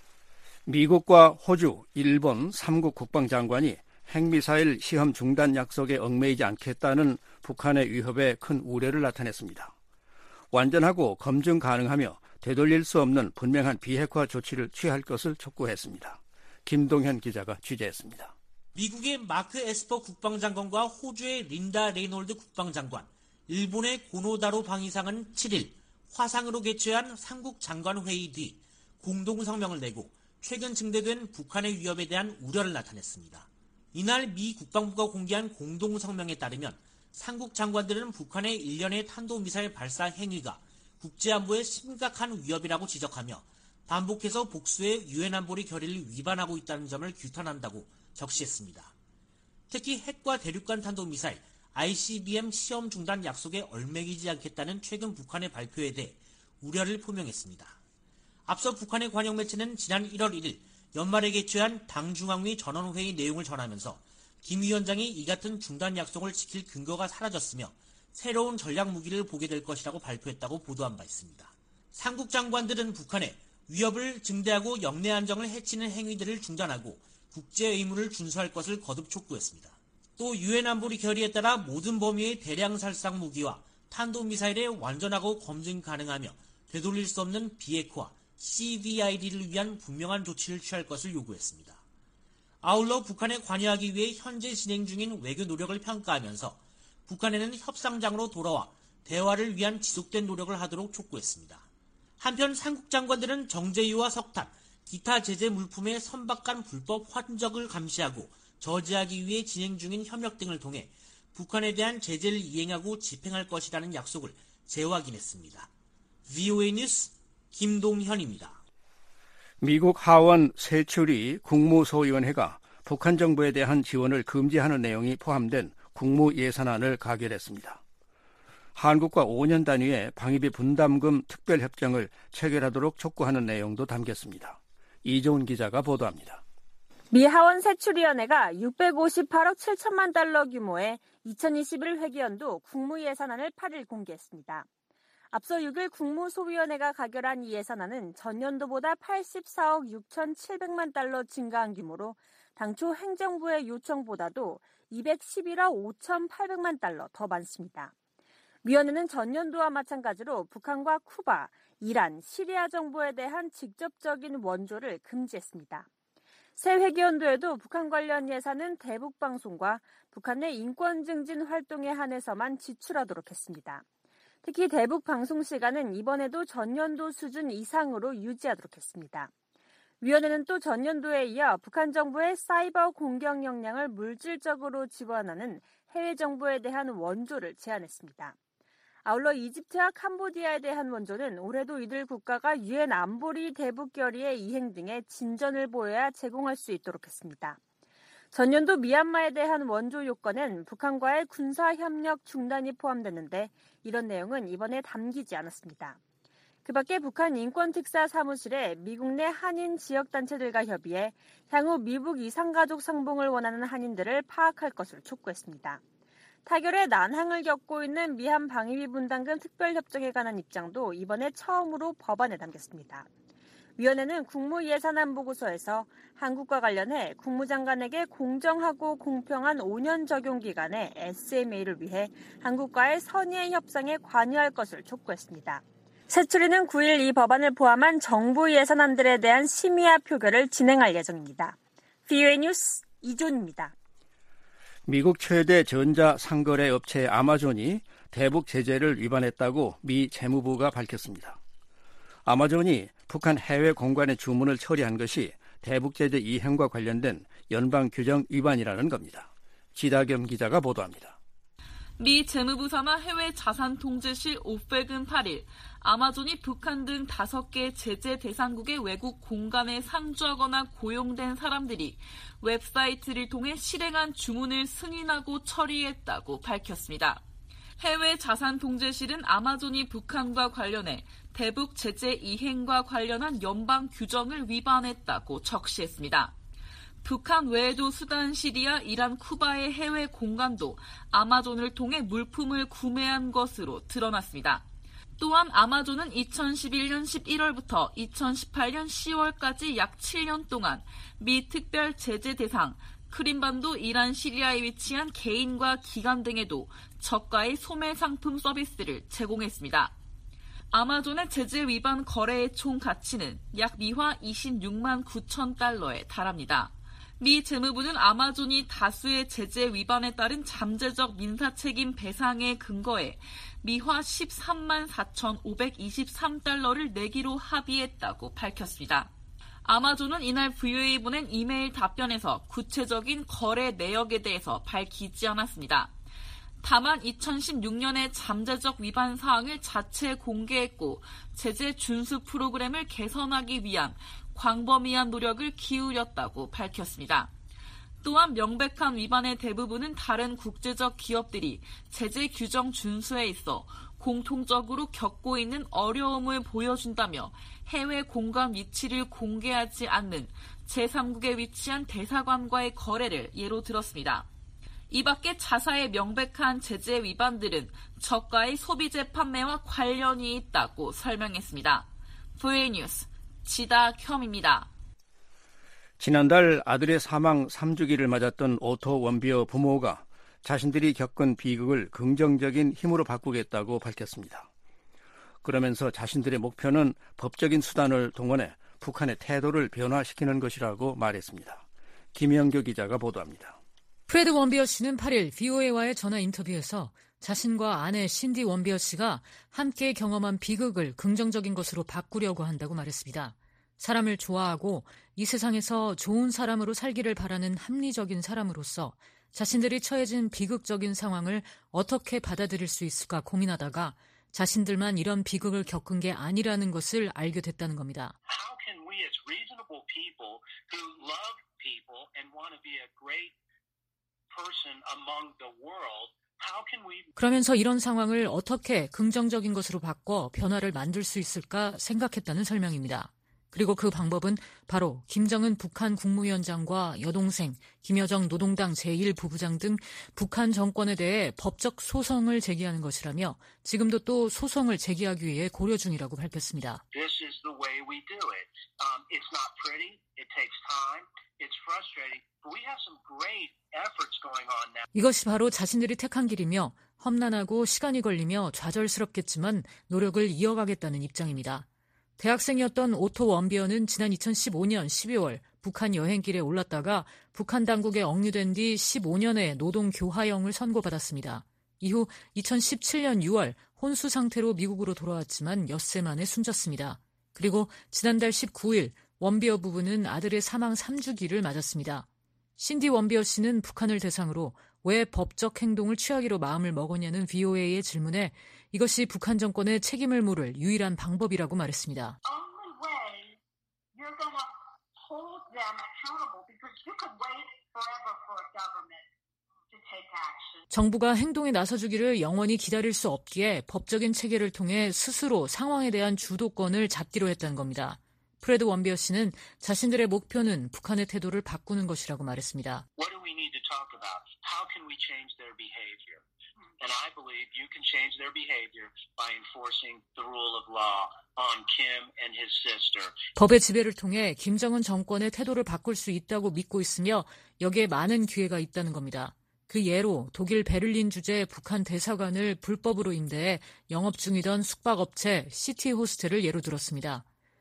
미국과 호주, 일본 3국 국방장관이 핵미사일 시험 중단 약속에 얽매이지 않겠다는 북한의 위협에 큰 우려를 나타냈습니다. 완전하고 검증 가능하며 되돌릴 수 없는 분명한 비핵화 조치를 취할 것을 촉구했습니다. 김동현 기자가 취재했습니다. 미국의 마크 에스퍼 국방장관과 호주의 린다 레이놀드 국방장관, 일본의 고노다로 방위상은 7일 화상으로 개최한 3국 장관회의 뒤 공동성명을 내고 최근 증대된 북한의 위협에 대한 우려를 나타냈습니다. 이날 미 국방부가 공개한 공동성명에 따르면 3국 장관들은 북한의 일련의 탄도미사일 발사 행위가 국제안보에 심각한 위협이라고 지적하며 반복해서 복수의 유엔 안보리 결의를 위반하고 있다는 점을 규탄한다고 적시했습니다. 특히 핵과 대륙간 탄도미사일 ICBM 시험 중단 약속에 얽매이지 않겠다는 최근 북한의 발표에 대해 우려를 표명했습니다. 앞서 북한의 관영 매체는 지난 1월 1일 연말에 개최한 당 중앙위 전원회의 내용을 전하면서 김 위원장이 이 같은 중단 약속을 지킬 근거가 사라졌으며 새로운 전략 무기를 보게 될 것이라고 발표했다고 보도한 바 있습니다. 3국 장관들은 북한에 위협을 증대하고 영내 안정을 해치는 행위들을 중단하고 국제 의무를 준수할 것을 거듭 촉구했습니다. 또 유엔 안보리 결의에 따라 모든 범위의 대량 살상 무기와 탄도미사일의 완전하고 검증 가능하며 되돌릴 수 없는 비핵화, CVID를 위한 분명한 조치를 취할 것을 요구했습니다. 아울러 북한에 관여하기 위해 현재 진행 중인 외교 노력을 평가하면서 북한에는 협상장으로 돌아와 대화를 위한 지속된 노력을 하도록 촉구했습니다. 한편 삼국 장관들은 정제유와 석탄, 기타 제재 물품의 선박간 불법 환적을 감시하고 저지하기 위해 진행 중인 협력 등을 통해 북한에 대한 제재를 이행하고 집행할 것이라는 약속을 재확인했습니다. VOA 뉴스 김동현입니다. 미국 하원 세출위 국무소위원회가 북한 정부에 대한 지원을 금지하는 내용이 포함된 국무예산안을 가결했습니다. 한국과 5년 단위의 방위비 분담금 특별협정을 체결하도록 촉구하는 내용도 담겼습니다. 이종훈 기자가 보도합니다. 미 하원 세출위원회가 658억 7천만 달러 규모의 2021 회계연도 국무예산안을 8일 공개했습니다. 앞서 6일 국무소위원회가 가결한 이 예산안은 전년도보다 84억 6,700만 달러 증가한 규모로 당초 행정부의 요청보다도 211억 5,800만 달러 더 많습니다. 위원회는 전년도와 마찬가지로 북한과 쿠바, 이란, 시리아 정부에 대한 직접적인 원조를 금지했습니다. 새 회계연도에도 북한 관련 예산은 대북방송과 북한 내 인권 증진 활동에 한해서만 지출하도록 했습니다. 특히 대북방송 시간은 이번에도 전년도 수준 이상으로 유지하도록 했습니다. 위원회는 또 전년도에 이어 북한 정부의 사이버 공격 역량을 물질적으로 지원하는 해외 정부에 대한 원조를 제안했습니다. 아울러 이집트와 캄보디아에 대한 원조는 올해도 이들 국가가 유엔 안보리 대북 결의의 이행 등의 진전을 보여야 제공할 수 있도록 했습니다. 전년도 미얀마에 대한 원조 요건엔 북한과의 군사협력 중단이 포함됐는데 이런 내용은 이번에 담기지 않았습니다. 그 밖에 북한 인권특사 사무실에 미국 내 한인 지역단체들과 협의해 향후 미국 이산가족 상봉을 원하는 한인들을 파악할 것을 촉구했습니다. 타결에 난항을 겪고 있는 미한 방위비 분담금 특별협정에 관한 입장도 이번에 처음으로 법안에 담겼습니다. 위원회는 국무예산안 보고서에서 한국과 관련해 국무장관에게 공정하고 공평한 5년 적용 기간의 SMA를 위해 한국과의 선의의 협상에 관여할 것을 촉구했습니다. 세출위는 9일 이 법안을 포함한 정부 예산안들에 대한 심의와 표결을 진행할 예정입니다. VOA 뉴스 이존입니다. 미국 최대 전자상거래 업체 아마존이 대북 제재를 위반했다고 미 재무부가 밝혔습니다. 아마존이 북한 해외 공관의 주문을 처리한 것이 대북 제재 이행과 관련된 연방 규정 위반이라는 겁니다. 지다겸 기자가 보도합니다. 미 재무부 산하 해외 자산통제실 오펙은 8일 아마존이 북한 등 5개 제재 대상국의 외국 공간에 상주하거나 고용된 사람들이 웹사이트를 통해 실행한 주문을 승인하고 처리했다고 밝혔습니다. 해외 자산통제실은 아마존이 북한과 관련해 대북 제재 이행과 관련한 연방 규정을 위반했다고 적시했습니다. 북한 외에도 수단, 시리아, 이란, 쿠바의 해외 공간도 아마존을 통해 물품을 구매한 것으로 드러났습니다. 또한 아마존은 2011년 11월부터 2018년 10월까지 약 7년 동안 미 특별 제재 대상, 크림반도, 이란, 시리아에 위치한 개인과 기관 등에도 저가의 소매 상품 서비스를 제공했습니다. 아마존의 제재 위반 거래의 총 가치는 약 미화 26만 9천 달러에 달합니다. 미 재무부는 아마존이 다수의 제재 위반에 따른 잠재적 민사책임 배상에 근거해 미화 13만 4,523달러를 내기로 합의했다고 밝혔습니다. 아마존은 이날 VOA에 보낸 이메일 답변에서 구체적인 거래 내역에 대해서 밝히지 않았습니다. 다만 2016년에 잠재적 위반 사항을 자체 공개했고 제재 준수 프로그램을 개선하기 위한 광범위한 노력을 기울였다고 밝혔습니다. 또한 명백한 위반의 대부분은 다른 국제적 기업들이 제재 규정 준수에 있어 공통적으로 겪고 있는 어려움을 보여준다며 해외 공간 위치를 공개하지 않는 제3국에 위치한 대사관과의 거래를 예로 들었습니다. 이 밖에 자사의 명백한 제재 위반들은 저가의 소비재 판매와 관련이 있다고 설명했습니다. VOA 뉴스 지다겸입니다. 지난달 아들의 사망 3주기를 맞았던 오토 원비어 부모가 자신들이 겪은 비극을 긍정적인 힘으로 바꾸겠다고 밝혔습니다. 그러면서 자신들의 목표는 법적인 수단을 동원해 북한의 태도를 변화시키는 것이라고 말했습니다. 김영규 기자가 보도합니다. 프레드 원비어 씨는 8일 VOA와의 전화 인터뷰에서 자신과 아내 신디 원비어 씨가 함께 경험한 비극을 긍정적인 것으로 바꾸려고 한다고 말했습니다. 사람을 좋아하고 이 세상에서 좋은 사람으로 살기를 바라는 합리적인 사람으로서 자신들이 처해진 비극적인 상황을 어떻게 받아들일 수 있을까 고민하다가 자신들만 이런 비극을 겪은 게 아니라는 것을 알게 됐다는 겁니다. How can we as reasonable people who love people and want to be a great person among the world, how can we... 그러면서 이런 상황을 어떻게 긍정적인 것으로 바꿔 변화를 만들 수 있을까 생각했다는 설명입니다. 그리고 그 방법은 바로 김정은 북한 국무위원장과 여동생 김여정 노동당 제1부부장 등 북한 정권에 대해 법적 소송을 제기하는 것이라며 지금도 또 소송을 제기하기 위해 고려 중이라고 밝혔습니다. This is the way we do it. It's not pretty. It takes time. It's frustrating. But we have some great efforts going on now. 이것이 바로 자신들이 택한 길이며 험난하고 시간이 걸리며 좌절스럽겠지만 노력을 이어가겠다는 입장입니다. 대학생이었던 오토 원비어는 지난 2015년 12월 북한 여행길에 올랐다가 북한 당국에 억류된 뒤 15년의 노동 교화형을 선고받았습니다. 이후 2017년 6월 혼수 상태로 미국으로 돌아왔지만 엿새 만에 숨졌습니다. 그리고 지난달 19일 원비어 부부는 아들의 사망 3주기를 맞았습니다. 신디 원비어 씨는 북한을 대상으로 왜 법적 행동을 취하기로 마음을 먹었냐는 VOA의 질문에 이것이 북한 정권의 책임을 물을 유일한 방법이라고 말했습니다. 정부가 행동에 나서주기를 영원히 기다릴 수 없기에 법적인 체계를 통해 스스로 상황에 대한 주도권을 잡기로 했다는 겁니다. 프레드 원비어 씨는 자신들의 목표는 북한의 태도를 바꾸는 것이라고 말했습니다. What do we need to talk about? How can we change their behavior? And I believe you can change their behavior by enforcing the rule of law on Kim and his sister. 법의 지배를 통해 김정은 정권의 태도를 바꿀 수 있다고 믿고 있으며 여기에 많은 기회가 있다는 겁니다. 그 예로 독일 베를린 주재 북한 대사관을 불법으로 임대해 영업 중이던 숙박업체 시티호스텔을 예로 들었습니다.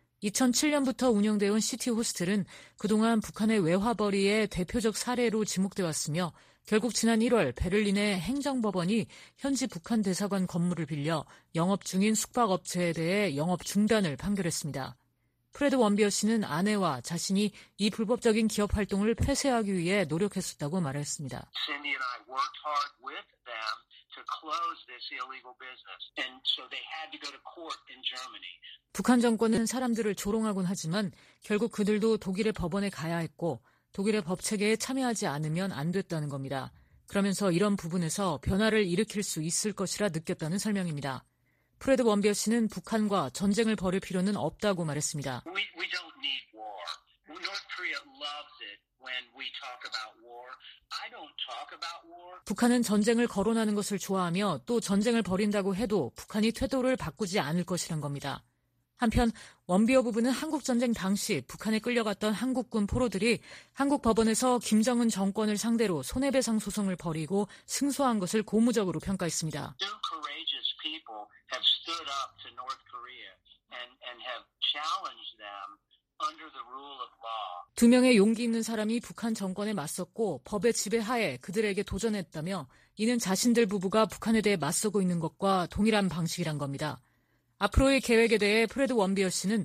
2007년부터 운영되어 온 시티호스텔은 그동안 북한의 외화벌이의 대표적 사례로 지목돼 왔으며 결국 지난 1월 베를린의 행정법원이 현지 북한 대사관 건물을 빌려 영업 중인 숙박업체에 대해 영업 중단을 판결했습니다. 프레드 원비어 씨는 아내와 자신이 이 불법적인 기업 활동을 폐쇄하기 위해 노력했었다고 말했습니다. Cindy and I worked hard with them to close this illegal business, and so they had to go to court in Germany. 북한 정권은 사람들을 조롱하곤 하지만 결국 그들도 독일의 법원에 가야 했고 독일의 법 체계에 참여하지 않으면 안 됐다는 겁니다. 그러면서 이런 부분에서 변화를 일으킬 수 있을 것이라 느꼈다는 설명입니다. 프레드 원비어 씨는 북한과 전쟁을 벌일 필요는 없다고 말했습니다. We don't need war. North Korea loves it when we talk about war. I don't talk about war. 북한은 전쟁을 거론하는 것을 좋아하며 또 전쟁을 벌인다고 해도 북한이 태도를 바꾸지 않을 것이란 겁니다. 한편 원비어 부부는 한국전쟁 당시 북한에 끌려갔던 한국군 포로들이 한국 법원에서 김정은 정권을 상대로 손해배상 소송을 벌이고 승소한 것을 고무적으로 평가했습니다. Two courageous people have stood up to North Korea and have challenged them under the rule of law. 두 명의 용기 있는 사람이 북한 정권에 맞섰고 법의 지배하에 그들에게 도전했다며 이는 자신들 부부가 북한에 대해 맞서고 있는 것과 동일한 방식이란 겁니다. 앞으로의 계획에 대해 프레드 원비어 씨는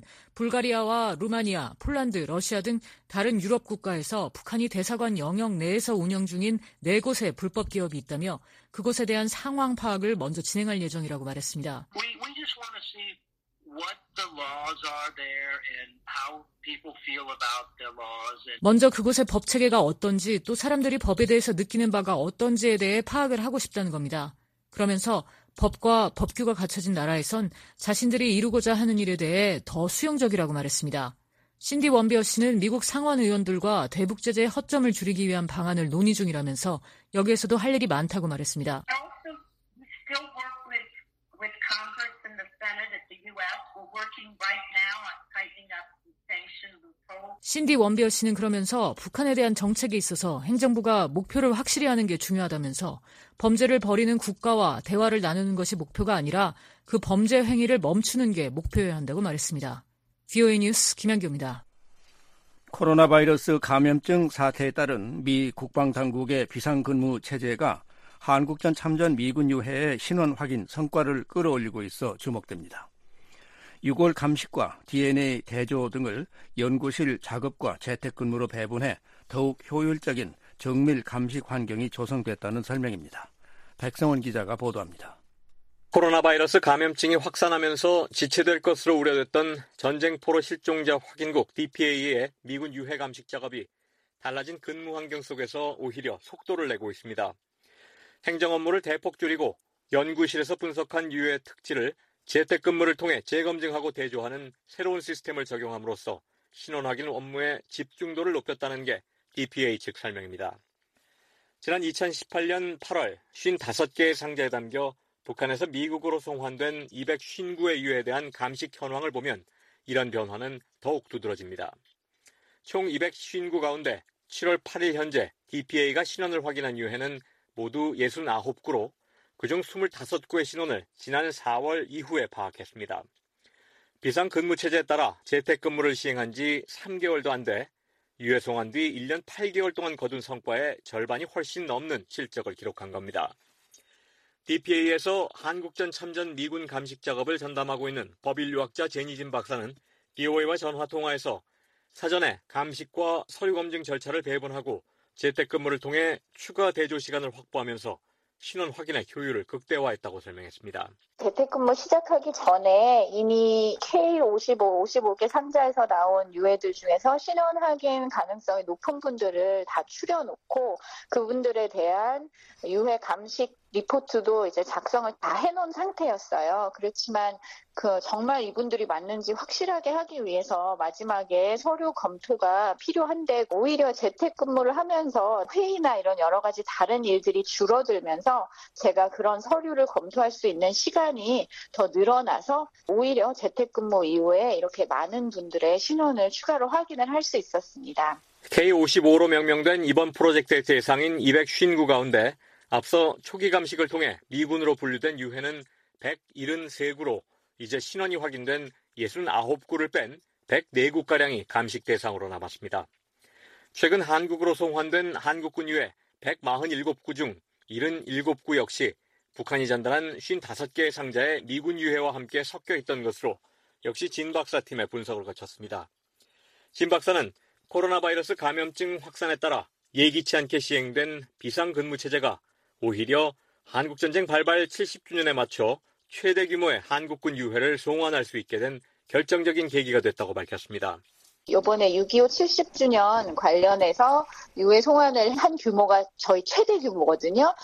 불가리아와 루마니아, 폴란드, 러시아 등 다른 유럽 국가에서 북한이 대사관 영역 내에서 운영 중인 4곳의 불법 기업이 있다며 그곳에 대한 상황 파악을 먼저 진행할 예정이라고 말했습니다. We just want to see what the laws are there and how people feel about the laws. 먼저 그곳의 법 체계가 어떤지 또 사람들이 법에 대해서 느끼는 바가 어떤지에 대해 파악을 하고 싶다는 겁니다. 그러면서 법과 법규가 갖춰진 나라에선 자신들이 이루고자 하는 일에 대해 더 수용적이라고 말했습니다. 신디 원비어 씨는 미국 상원 의원들과 대북 제재의 허점을 줄이기 위한 방안을 논의 중이라면서 여기에서도 할 일이 많다고 말했습니다. 신디 원비어 씨는 그러면서 북한에 대한 정책에 있어서 행정부가 목표를 확실히 하는 게 중요하다면서 범죄를 벌이는 국가와 대화를 나누는 것이 목표가 아니라 그 범죄 행위를 멈추는 게 목표여야 한다고 말했습니다. VOA 뉴스 김양규입니다. 코로나 바이러스 감염증 사태에 따른 미 국방당국의 비상근무 체제가 한국전 참전 미군 유해의 신원 확인 성과를 끌어올리고 있어 주목됩니다. 6월 감식과 DNA 대조 등을 연구실 작업과 재택근무로 배분해 더욱 효율적인 정밀 감식 환경이 조성됐다는 설명입니다. 백성원 기자가 보도합니다. 코로나 바이러스 감염증이 확산하면서 지체될 것으로 우려됐던 전쟁포로 실종자 확인국 DPA의 미군 유해 감식 작업이 달라진 근무 환경 속에서 오히려 속도를 내고 있습니다. 행정 업무를 대폭 줄이고 연구실에서 분석한 유해 특질을 재택근무를 통해 재검증하고 대조하는 새로운 시스템을 적용함으로써 신원 확인 업무의 집중도를 높였다는 게 DPA 측 설명입니다. 지난 2018년 8월 55개의 상자에 담겨 북한에서 미국으로 송환된 259의 유해에 대한 감식 현황을 보면 이런 변화는 더욱 두드러집니다. 총 259 가운데 7월 8일 현재 DPA가 신원을 확인한 유해는 모두 69구로 그중 25구의 신원을 지난 4월 이후에 파악했습니다. 비상근무체제에 따라 재택근무를 시행한 지 3개월도 안 돼 유해 송환 뒤 1년 8개월 동안 거둔 성과의 절반이 훨씬 넘는 실적을 기록한 겁니다. DPA에서 한국전 참전 미군 감식 작업을 전담하고 있는 법인류학자 제니진 박사는 BOA와 전화통화에서 사전에 감식과 서류 검증 절차를 배분하고 재택근무를 통해 추가 대조 시간을 확보하면서 신원 확인의 효율을 극대화했다고 설명했습니다. 재택근무 시작하기 전에 이미 K55, 55개 상자에서 나온 유해들 중에서 신원 확인 가능성이 높은 분들을 다 추려놓고 그분들에 대한 유해 감식 리포트도 이제 작성을 다 해놓은 상태였어요. 그렇지만 정말 이분들이 맞는지 확실하게 하기 위해서 마지막에 서류 검토가 필요한데 오히려 재택근무를 하면서 회의나 이런 여러 가지 다른 일들이 줄어들면서 제가 그런 서류를 검토할 수 있는 시간이 더 늘어나서 오히려 재택근무 이후에 이렇게 많은 분들의 신원을 추가로 확인을 할 수 있었습니다. K55로 명명된 이번 프로젝트의 대상인 259 가운데 앞서 초기 감식을 통해 미군으로 분류된 유해는 173구로 이제 신원이 확인된 69구를 뺀 104구가량이 감식 대상으로 남았습니다. 최근 한국으로 송환된 한국군 유해 147구 중 77구 역시 북한이 전달한 55개의 상자에 미군 유해와 함께 섞여 있던 것으로 역시 진 박사 팀의 분석을 거쳤습니다. 진 박사는 코로나 바이러스 감염증 확산에 따라 예기치 않게 시행된 비상근무체제가 오히려 한국전쟁 발발 70주년에 맞춰 최대 규모의 한국군 유해를 송환할 수 있게 된 결정적인 계기가 됐다고 밝혔습니다. 이번에 6.25 70주년 관련해서 유해 송환을 한 규모가 저희 최대 규모거든요.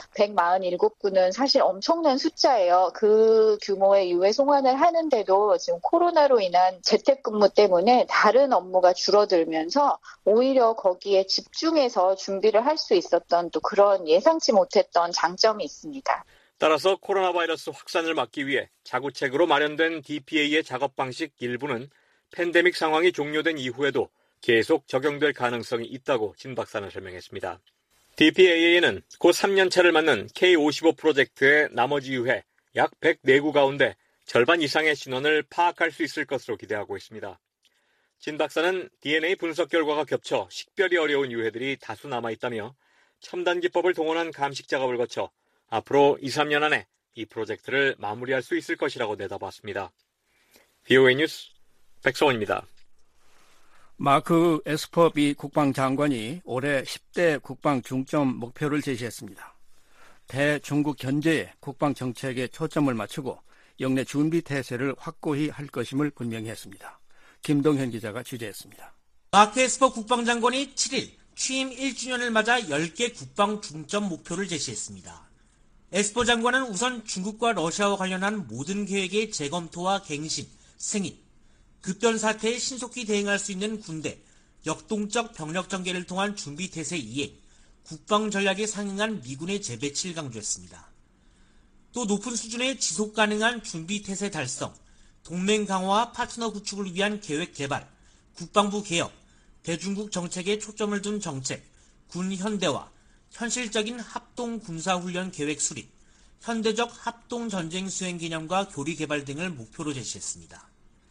147구는 사실 엄청난 숫자예요. 그 규모의 유해 송환을 하는데도 지금 코로나로 인한 재택근무 때문에 다른 업무가 줄어들면서 오히려 거기에 집중해서 준비를 할 수 있었던 또 그런 예상치 못했던 장점이 있습니다. 따라서 코로나 바이러스 확산을 막기 위해 자구책으로 마련된 DPA의 작업 방식 일부는 팬데믹 상황이 종료된 이후에도 계속 적용될 가능성이 있다고 진 박사는 설명했습니다. DPA에는 곧 3년차를 맞는 K55 프로젝트의 나머지 유해 약 104구 가운데 절반 이상의 신원을 파악할 수 있을 것으로 기대하고 있습니다. 진 박사는 DNA 분석 결과가 겹쳐 식별이 어려운 유해들이 다수 남아있다며 첨단 기법을 동원한 감식 작업을 거쳐 앞으로 2, 3년 안에 이 프로젝트를 마무리할 수 있을 것이라고 내다봤습니다. VOA 뉴스 백성원입니다. 마크 에스퍼 미 국방장관이 올해 10대 국방 중점 목표를 제시했습니다. 대중국 견제에 국방 정책에 초점을 맞추고 영내 준비 태세를 확고히 할 것임을 분명히 했습니다. 김동현 기자가 취재했습니다. 마크 에스퍼 국방장관이 7일 취임 1주년을 맞아 10개 국방 중점 목표를 제시했습니다. 에스퍼 장관은 우선 중국과 러시아와 관련한 모든 계획의 재검토와 갱신, 승인, 급변 사태에 신속히 대응할 수 있는 군대, 역동적 병력 전개를 통한 준비 태세 이행, 국방 전략에 상응한 미군의 재배치를 강조했습니다. 또 높은 수준의 지속 가능한 준비 태세 달성, 동맹 강화와 파트너 구축을 위한 계획 개발, 국방부 개혁, 대중국 정책에 초점을 둔 정책, 군 현대화, 현실적인 합동 군사훈련 계획 수립, 현대적 합동 전쟁 수행 개념과 교리 개발 등을 목표로 제시했습니다.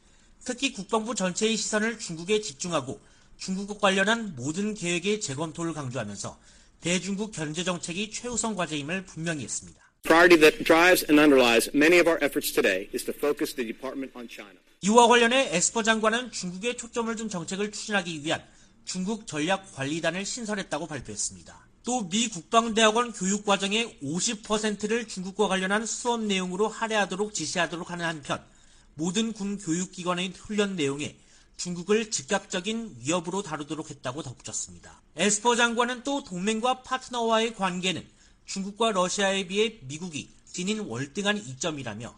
특히 국방부 전체의 시선을 중국에 집중하고 중국과 관련한 모든 계획의 재검토를 강조하면서 대중국 견제 정책이 최우선 과제임을 분명히 했습니다. Priority that drives and underlies many of our efforts today is to focus the department on China. 이와 관련해 에스퍼 장관은 중국에 초점을 둔 정책을 추진하기 위한 중국 전략관리단을 신설했다고 발표했습니다. 또 미 국방대학원 교육과정의 50%를 중국과 관련한 수업 내용으로 할애하도록 지시하도록 하는 한편 모든 군 교육기관의 훈련 내용에 중국을 즉각적인 위협으로 다루도록 했다고 덧붙였습니다. 에스퍼 장관은 또 동맹과 파트너와의 관계는 중국과 러시아에 비해 미국이 지닌 월등한 이점이라며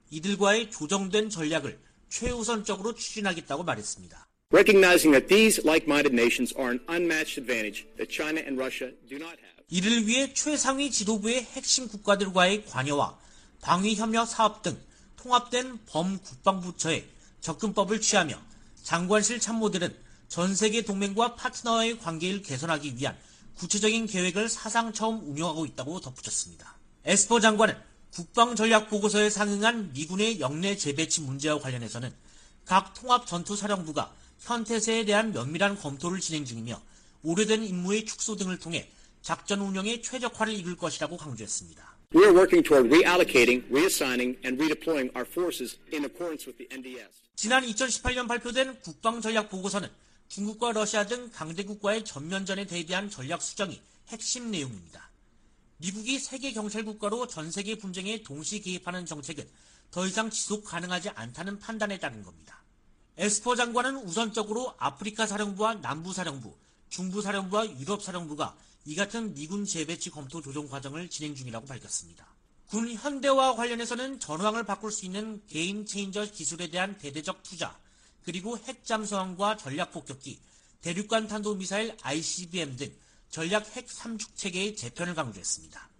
이들과의 조정된 전략을 최우선적으로 추진하겠다고 말했습니다. Recognizing that these like-minded nations are an unmatched advantage that China and Russia do not have. 이를 위해 최상위 지도부의 핵심 국가들과의 관여와 방위협력 사업 등 통합된 범국방부처의 접근법을 취하며 장관실 참모들은 전 세계 동맹과 파트너와의 관계를 개선하기 위한 구체적인 계획을 사상 처음 운영하고 있다고 덧붙였습니다. 에스퍼 장관은 국방전략보고서에 상응한 미군의 영내 재배치 문제와 관련해서는 각 통합전투사령부가 현태세에 대한 면밀한 검토를 진행 중이며 오래된 임무의 축소 등을 통해 작전 운영에 최적화를 이룰 것이라고 강조했습니다. We are working toward reallocating, reassigning, and redeploying our forces in accordance with the NDS. 지난 2018년 발표된 국방전략보고서는 중국과 러시아 등 강대국과의 전면전에 대비한 전략 수정이 핵심 내용입니다. 미국이 세계 경찰국가로 전 세계 분쟁에 동시 개입하는 정책은 더 이상 지속 가능하지 않다는 판단에 따른 겁니다. 에스퍼 장관은 우선적으로 아프리카 사령부와 남부 사령부, 중부 사령부와 유럽 사령부가 이 같은 미군 재배치 검토 조정 과정을 진행 중이라고 밝혔습니다. 군 현대화와 관련해서는 전황을 바꿀 수 있는 게임 체인저 기술에 대한 대대적 투자, 그리고 핵 잠수함과 전략 폭격기, 대륙간 탄도미사일 ICBM 등 전략 핵 3축 체계의 재편을 강조했습니다.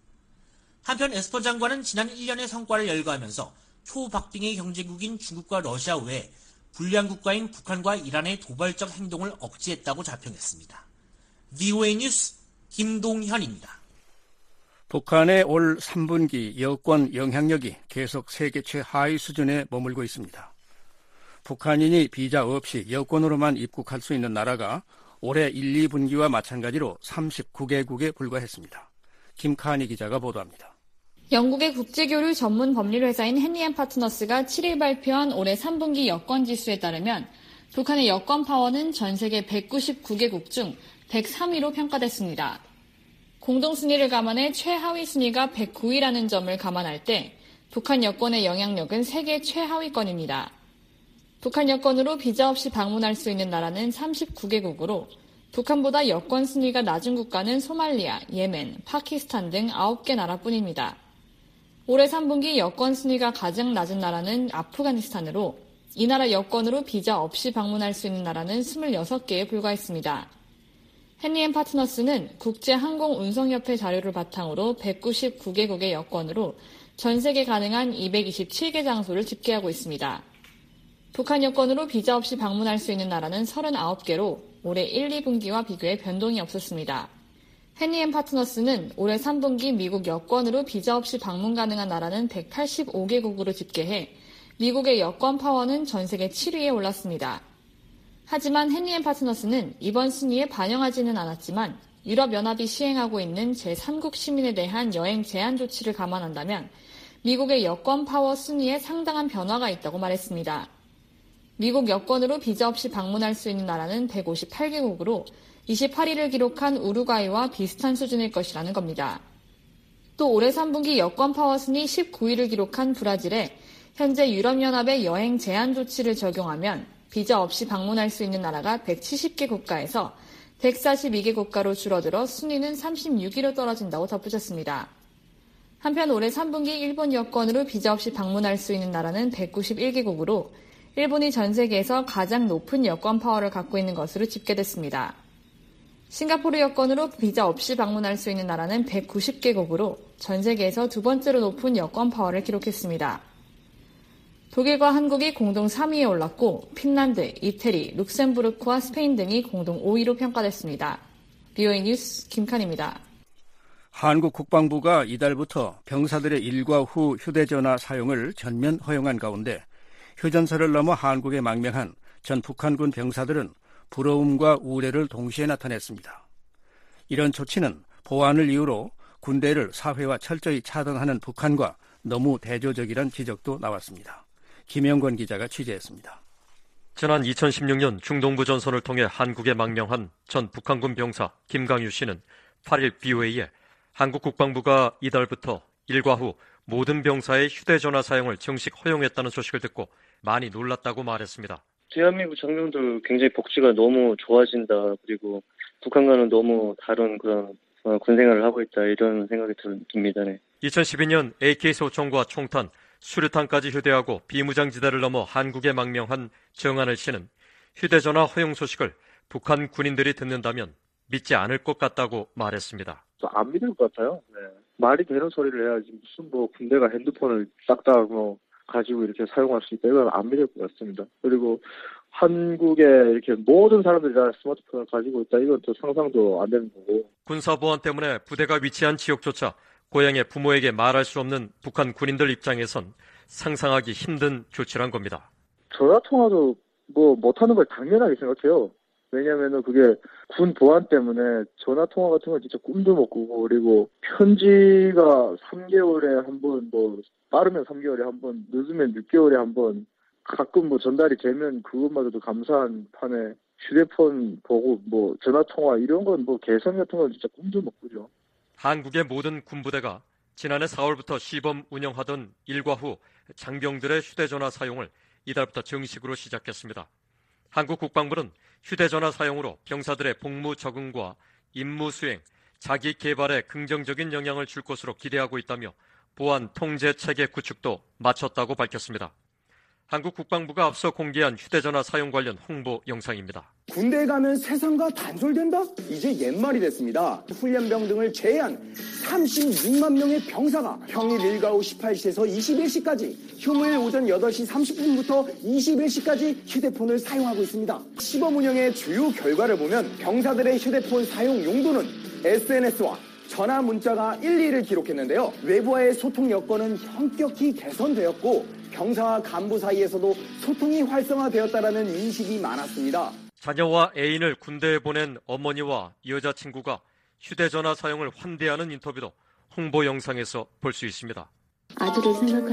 한편 에스퍼 장관은 지난 1년의 성과를 열거하면서 초박빙의 경제국인 중국과 러시아 외에 불량 국가인 북한과 이란의 도발적 행동을 억제했다고 자평했습니다. VOA 뉴스 김동현입니다. 북한의 올 3분기 여권 영향력이 계속 세계 최하위 수준에 머물고 있습니다. 북한인이 비자 없이 여권으로만 입국할 수 있는 나라가 올해 1, 2분기와 마찬가지로 39개국에 불과했습니다. 김카니 기자가 보도합니다. 영국의 국제교류 전문 법률회사인 헨리앤파트너스가 7일 발표한 올해 3분기 여권 지수에 따르면 북한의 여권 파워는 전 세계 199개국 중 103위로 평가됐습니다. 공동순위를 감안해 최하위 순위가 109위라는 점을 감안할 때 북한 여권의 영향력은 세계 최하위권입니다. 북한 여권으로 비자 없이 방문할 수 있는 나라는 39개국으로 북한보다 여권 순위가 낮은 국가는 소말리아, 예멘, 파키스탄 등 9개 나라뿐입니다. 올해 3분기 여권 순위가 가장 낮은 나라는 아프가니스탄으로 이 나라 여권으로 비자 없이 방문할 수 있는 나라는 26개에 불과했습니다. 헨리앤파트너스는 국제항공운송협회 자료를 바탕으로 199개국의 여권으로 전 세계 가능한 227개 장소를 집계하고 있습니다. 북한 여권으로 비자 없이 방문할 수 있는 나라는 39개로 올해 1, 2분기와 비교해 변동이 없었습니다. 헨리앤파트너스는 올해 3분기 미국 여권으로 비자 없이 방문 가능한 나라는 185개국으로 집계해 미국의 여권 파워는 전 세계 7위에 올랐습니다. 하지만 헨리앤파트너스는 이번 순위에 반영하지는 않았지만 유럽연합이 시행하고 있는 제3국 시민에 대한 여행 제한 조치를 감안한다면 미국의 여권 파워 순위에 상당한 변화가 있다고 말했습니다. 미국 여권으로 비자 없이 방문할 수 있는 나라는 158개국으로 28위를 기록한 우루과이와 비슷한 수준일 것이라는 겁니다. 또 올해 3분기 여권 파워 순위 19위를 기록한 브라질에 현재 유럽연합의 여행 제한 조치를 적용하면 비자 없이 방문할 수 있는 나라가 170개 국가에서 142개 국가로 줄어들어 순위는 36위로 떨어진다고 덧붙였습니다. 한편 올해 3분기 일본 여권으로 비자 없이 방문할 수 있는 나라는 191개국으로 일본이 전 세계에서 가장 높은 여권 파워를 갖고 있는 것으로 집계됐습니다. 싱가포르 여권으로 비자 없이 방문할 수 있는 나라는 190개국으로 전 세계에서 두 번째로 높은 여권 파워를 기록했습니다. 독일과 한국이 공동 3위에 올랐고 핀란드, 이태리, 룩셈부르크와 스페인 등이 공동 5위로 평가됐습니다. BOA 뉴스 김칸입니다. 한국 국방부가 이달부터 병사들의 일과 후 휴대전화 사용을 전면 허용한 가운데 휴전선을 넘어 한국에 망명한 전 북한군 병사들은 부러움과 우려를 동시에 나타냈습니다. 이런 조치는 보안을 이유로 군대를 사회와 철저히 차단하는 북한과 너무 대조적이란 지적도 나왔습니다. 김영권 기자가 취재했습니다. 지난 2016년 중동부 전선을 통해 한국에 망명한 전 북한군 병사 김강유 씨는 8일 BOA에 한국 국방부가 이달부터 일과 후 모든 병사의 휴대전화 사용을 정식 허용했다는 소식을 듣고 많이 놀랐다고 말했습니다. 대한민국 장병들 굉장히 복지가 너무 좋아진다. 그리고 북한과는 너무 다른 그런 군생활을 하고 있다. 이런 생각이 듭니다. 네. 2012년 AK-소총과 총탄, 수류탄까지 휴대하고 비무장지대를 넘어 한국에 망명한 정한을 씨는 휴대전화 허용 소식을 북한 군인들이 듣는다면 믿지 않을 것 같다고 말했습니다. 안 믿을 것 같아요. 네. 말이 되는 소리를 해야지 무슨 군대가 핸드폰을 싹 다 가지고 이렇게 사용할 수 있다. 이건 안 믿을 것 같습니다. 그리고 한국에 이렇게 모든 사람들이 다 스마트폰을 가지고 있다. 이건 또 상상도 안 되는 거고. 군사보안 때문에 부대가 위치한 지역조차 고향의 부모에게 말할 수 없는 북한 군인들 입장에선 상상하기 힘든 조치란 겁니다. 전화통화도 못하는 걸 당연하게 생각해요. 왜냐면은 그게 군 보안 때문에 전화통화 같은 건 진짜 꿈도 못 꾸고, 그리고 편지가 3개월에 한 번, 빠르면 3개월에 한 번, 늦으면 6개월에 한 번, 가끔 전달이 되면 그것마저도 감사한 판에 휴대폰 보고 전화통화 이런 건 개선 같은 건 진짜 꿈도 못 꾸죠. 한국의 모든 군부대가 지난해 4월부터 시범 운영하던 일과 후 장병들의 휴대전화 사용을 이달부터 정식으로 시작했습니다. 한국 국방부는 휴대전화 사용으로 병사들의 복무 적응과 임무 수행, 자기 개발에 긍정적인 영향을 줄 것으로 기대하고 있다며 보안 통제 체계 구축도 마쳤다고 밝혔습니다. 한국 국방부가 앞서 공개한 휴대전화 사용 관련 홍보 영상입니다. 군대에 가면 세상과 단절된다? 이제 옛말이 됐습니다. 훈련병 등을 제외한 36만 명의 병사가 평일 일과 후 18시에서 21시까지, 휴무일 오전 8시 30분부터 21시까지 휴대폰을 사용하고 있습니다. 시범 운영의 주요 결과를 보면 병사들의 휴대폰 사용 용도는 SNS와 전화 문자가 1, 2를 기록했는데요. 외부와의 소통 여건은 현격히 개선되었고 병사와 간부 사이에서도 소통이 활성화되었다는 인식이 많았습니다. 자녀와 애인을 군대에 보낸 어머니와 여자친구가 휴대전화 사용을 환대하는 인터뷰도 홍보 영상에서 볼 수 있습니다. 아들을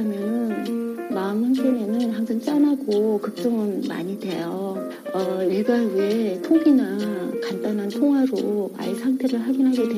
생각하면 마음 한켠에는 항상 짠하고 걱정은 많이 돼요. 일과 후에 톡이나 간단한 통화로 아이 상태를 확인하게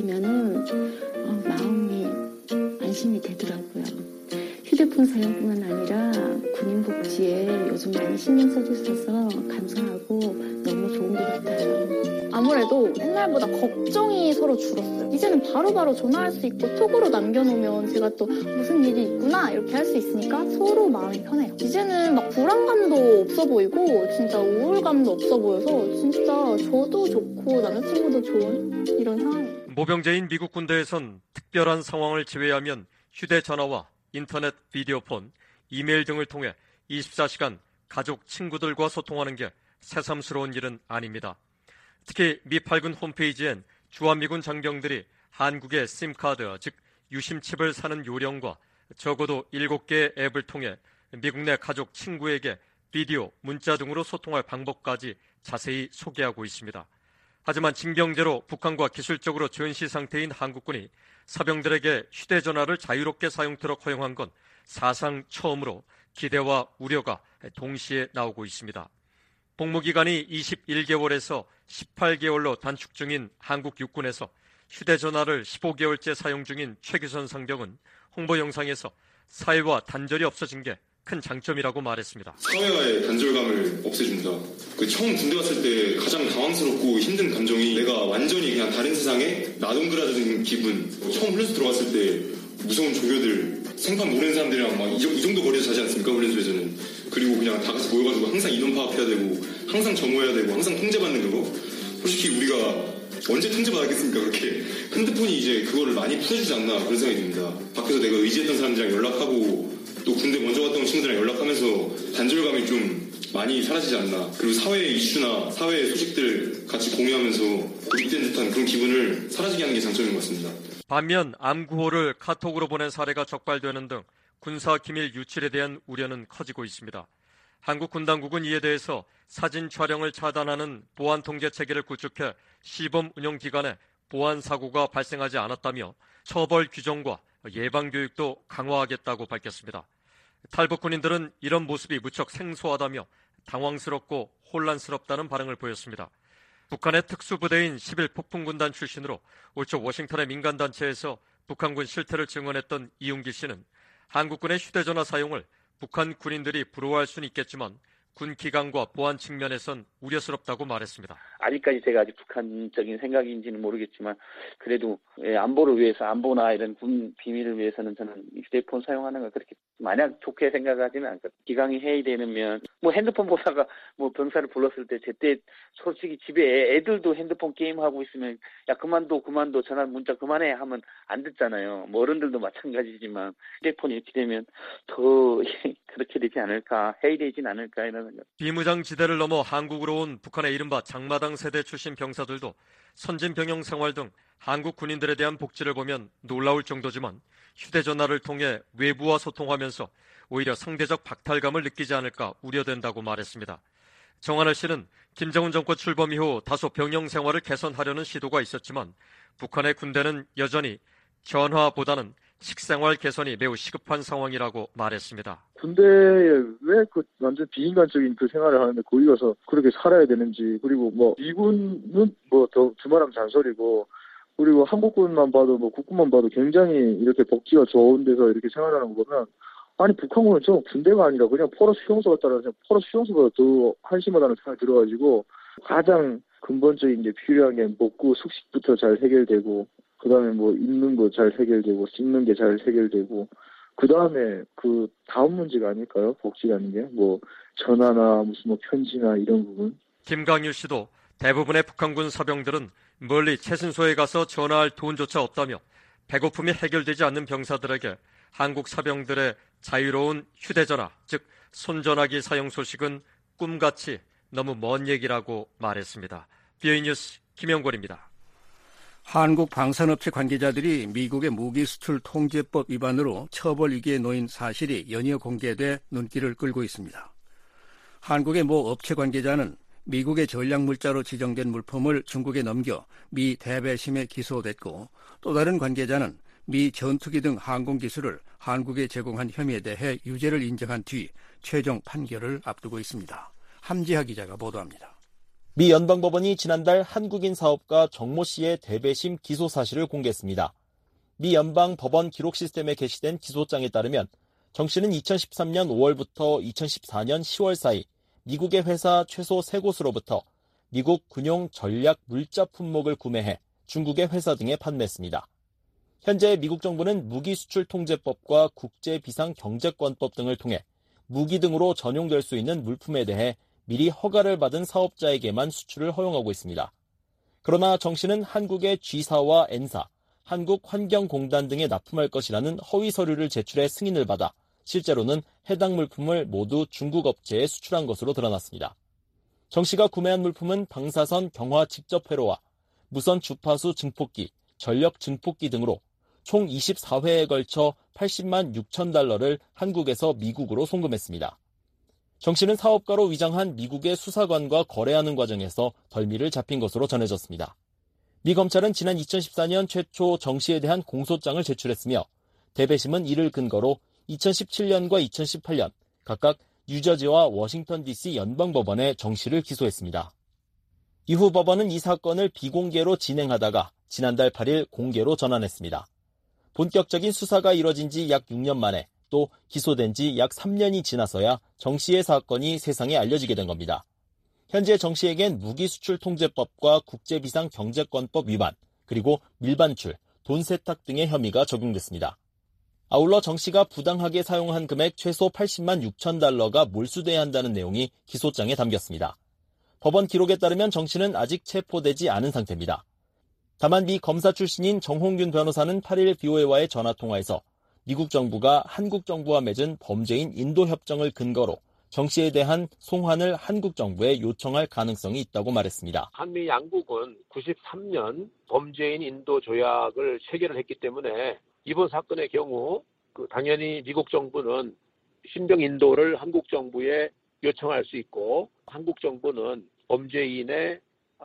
되면은 마음이 안심이 되더라고요. 휴대폰 사용뿐만 아니라 군인 복지에 요즘 많이 신경 써주셔서 감사하고 너무 좋은 것 같아요. 아무래도 옛날보다 걱정이 서로 줄었어요. 이제는 바로바로 전화할 수 있고 톡으로 남겨놓으면 제가 또 무슨 일이 있구나 이렇게 할 수 있으니까 서로 마음이 편해요. 이제는 막 불안감도 없어 보이고 진짜 우울감도 없어 보여서 진짜 저도 좋고 남자친구도 좋은 이런 상황이에요. 모병제인 미국 군대에선 특별한 상황을 제외하면 휴대전화와 인터넷, 비디오폰, 이메일 등을 통해 24시간 가족, 친구들과 소통하는 게 새삼스러운 일은 아닙니다. 특히 미 8군 홈페이지엔 주한미군 장병들이 한국의 심카드, 즉 유심칩을 사는 요령과 적어도 7개의 앱을 통해 미국 내 가족, 친구에게 비디오, 문자 등으로 소통할 방법까지 자세히 소개하고 있습니다. 하지만 징병제로 북한과 기술적으로 전시 상태인 한국군이 사병들에게 휴대전화를 자유롭게 사용토록 허용한 건 사상 처음으로 기대와 우려가 동시에 나오고 있습니다. 복무기간이 21개월에서 18개월로 단축 중인 한국 육군에서 휴대전화를 15개월째 사용 중인 최규선 상병은 홍보 영상에서 사회와 단절이 없어진 게 큰 장점이라고 말했습니다. 사회와의 단절감을 없애준다. 처음 군대 갔을 때 가장 당황스럽고 힘든 감정이 내가 완전히 그냥 다른 세상에 나동그라든 기분. 처음 훈련소 들어갔을 때 무서운 조교들, 생판 모르는 사람들이랑 막 이 정도 거리에서 자지 않습니까? 훈련소에서는. 그리고 그냥 다 같이 모여가지고 항상 인원 파악해야 되고 항상 점호해야 되고 항상 통제받는 그거. 솔직히 우리가 언제 통제받았겠습니까? 그렇게. 핸드폰이 이제 그거를 많이 풀어주지 않나 그런 생각이 듭니다. 밖에서 내가 의지했던 사람들이랑 연락하고 또 군대 먼저 갔다 온 친구들이랑 연락하면서 단절감이 좀 많이 사라지지 않나. 그리고 사회의 이슈나 사회의 소식들 같이 공유하면서 고립된 듯한 그런 기분을 사라지게 하는 게 장점인 것 같습니다. 반면 암구호를 카톡으로 보낸 사례가 적발되는 등 군사 기밀 유출에 대한 우려는 커지고 있습니다. 한국 군 당국은 이에 대해서 사진 촬영을 차단하는 보안 통제 체계를 구축해 시범 운영 기간에 보안 사고가 발생하지 않았다며 처벌 규정과 예방 교육도 강화하겠다고 밝혔습니다. 탈북 군인들은 이런 모습이 무척 생소하다며 당황스럽고 혼란스럽다는 반응을 보였습니다. 북한의 특수부대인 11폭풍군단 출신으로 올 초 워싱턴의 민간단체에서 북한군 실태를 증언했던 이웅기 씨는 한국군의 휴대전화 사용을 북한 군인들이 부러워할 수는 있겠지만 군 기강과 보안 측면에선 우려스럽다고 말했습니다. 아직까지 제가 아직 북한적인 생각인지는 모르겠지만 그래도 안보를 위해서 안보나 이런 군 비밀을 위해서는 저는 휴대폰 사용하는 걸 그렇게 마냥 좋게 생각하지는 않거든요. 기강이 해이되면 뭐 핸드폰 보다가 뭐 병사를 불렀을 때 제때 솔직히 집에 애들도 핸드폰 게임하고 있으면 야 그만둬 전화 문자 그만해 하면 안 듣잖아요. 뭐 어른들도 마찬가지지만 휴대폰이 이렇게 되면 더 그렇게 되지 않을까 해이되진 않을까 이런 비무장지대를 넘어 한국으로 온 북한의 이른바 장마당 세대 출신 병사들도 선진 병영 생활 등 한국 군인들에 대한 복지를 보면 놀라울 정도지만 휴대전화를 통해 외부와 소통하면서 오히려 상대적 박탈감을 느끼지 않을까 우려된다고 말했습니다. 정한을 씨는 김정은 정권 출범 이후 다소 병영 생활을 개선하려는 시도가 있었지만 북한의 군대는 여전히 전화보다는 식생활 개선이 매우 시급한 상황이라고 말했습니다. 군대에 왜 그 완전 비인간적인 그 생활을 하는데 거기 가서 그렇게 살아야 되는지, 그리고 뭐 미군은 뭐 더 주말하면 잔소리고, 그리고 한국군만 봐도 뭐 국군만 봐도 굉장히 이렇게 복지가 좋은 데서 이렇게 생활하는 거 보면, 아니 북한군은 좀 군대가 아니라 그냥 포로 수용소 같다는, 포로 수용소보다 더 한심하다는 생각이 들어가지고, 가장 근본적인 게 필요한 게 먹고 숙식부터 잘 해결되고, 그 다음에 뭐 입는 거 잘 해결되고, 씻는 게 잘 해결되고, 그 다음에 그 다음 문제가 아닐까요? 복지라는 게 뭐 전화나 무슨 뭐 편지나 이런 부분. 김강유 씨도 대부분의 북한군 사병들은 멀리 최신소에 가서 전화할 돈조차 없다며 배고픔이 해결되지 않는 병사들에게 한국 사병들의 자유로운 휴대전화, 즉 손전화기 사용 소식은 꿈같이 너무 먼 얘기라고 말했습니다. BOE 뉴스 김영권입니다. 한국 방산업체 관계자들이 미국의 무기 수출 통제법 위반으로 처벌 위기에 놓인 사실이 연이어 공개돼 눈길을 끌고 있습니다. 한국의 모 업체 관계자는 미국의 전략물자로 지정된 물품을 중국에 넘겨 미 대배심에 기소됐고, 또 다른 관계자는 미 전투기 등 항공기술을 한국에 제공한 혐의에 대해 유죄를 인정한 뒤 최종 판결을 앞두고 있습니다. 함지하 기자가 보도합니다. 미 연방법원이 지난달 한국인 사업가 정모 씨의 대배심 기소 사실을 공개했습니다. 미 연방법원 기록 시스템에 게시된 기소장에 따르면 정 씨는 2013년 5월부터 2014년 10월 사이 미국의 회사 최소 3곳으로부터 미국 군용 전략 물자 품목을 구매해 중국의 회사 등에 판매했습니다. 현재 미국 정부는 무기수출통제법과 국제비상경제권법 등을 통해 무기 등으로 전용될 수 있는 물품에 대해 미리 허가를 받은 사업자에게만 수출을 허용하고 있습니다. 그러나 정 씨는 한국의 G사와 N사, 한국환경공단 등에 납품할 것이라는 허위 서류를 제출해 승인을 받아 실제로는 해당 물품을 모두 중국 업체에 수출한 것으로 드러났습니다. 정 씨가 구매한 물품은 방사선 경화 직접 회로와 무선 주파수 증폭기, 전력 증폭기 등으로 총 24회에 걸쳐 80만 6천 달러를 한국에서 미국으로 송금했습니다. 정 씨는 사업가로 위장한 미국의 수사관과 거래하는 과정에서 덜미를 잡힌 것으로 전해졌습니다. 미 검찰은 지난 2014년 최초 정 씨에 대한 공소장을 제출했으며 대배심은 이를 근거로 2017년과 2018년 각각 뉴저지와 워싱턴 DC 연방법원에 정 씨를 기소했습니다. 이후 법원은 이 사건을 비공개로 진행하다가 지난달 8일 공개로 전환했습니다. 본격적인 수사가 이뤄진 지 약 6년 만에 또 기소된 지 약 3년이 지나서야 정 씨의 사건이 세상에 알려지게 된 겁니다. 현재 정 씨에겐 무기수출통제법과 국제비상경제권법 위반, 그리고 밀반출, 돈 세탁 등의 혐의가 적용됐습니다. 아울러 정 씨가 부당하게 사용한 금액 최소 80만 6천 달러가 몰수돼야 한다는 내용이 기소장에 담겼습니다. 법원 기록에 따르면 정 씨는 아직 체포되지 않은 상태입니다. 다만 미 검사 출신인 정홍균 변호사는 8일 BOA와의 전화통화에서 미국 정부가 한국 정부와 맺은 범죄인 인도 협정을 근거로 정 씨에 대한 송환을 한국 정부에 요청할 가능성이 있다고 말했습니다. 한미 양국은 93년 범죄인 인도 조약을 체결을 했기 때문에 이번 사건의 경우 당연히 미국 정부는 신병 인도를 한국 정부에 요청할 수 있고 한국 정부는 범죄인의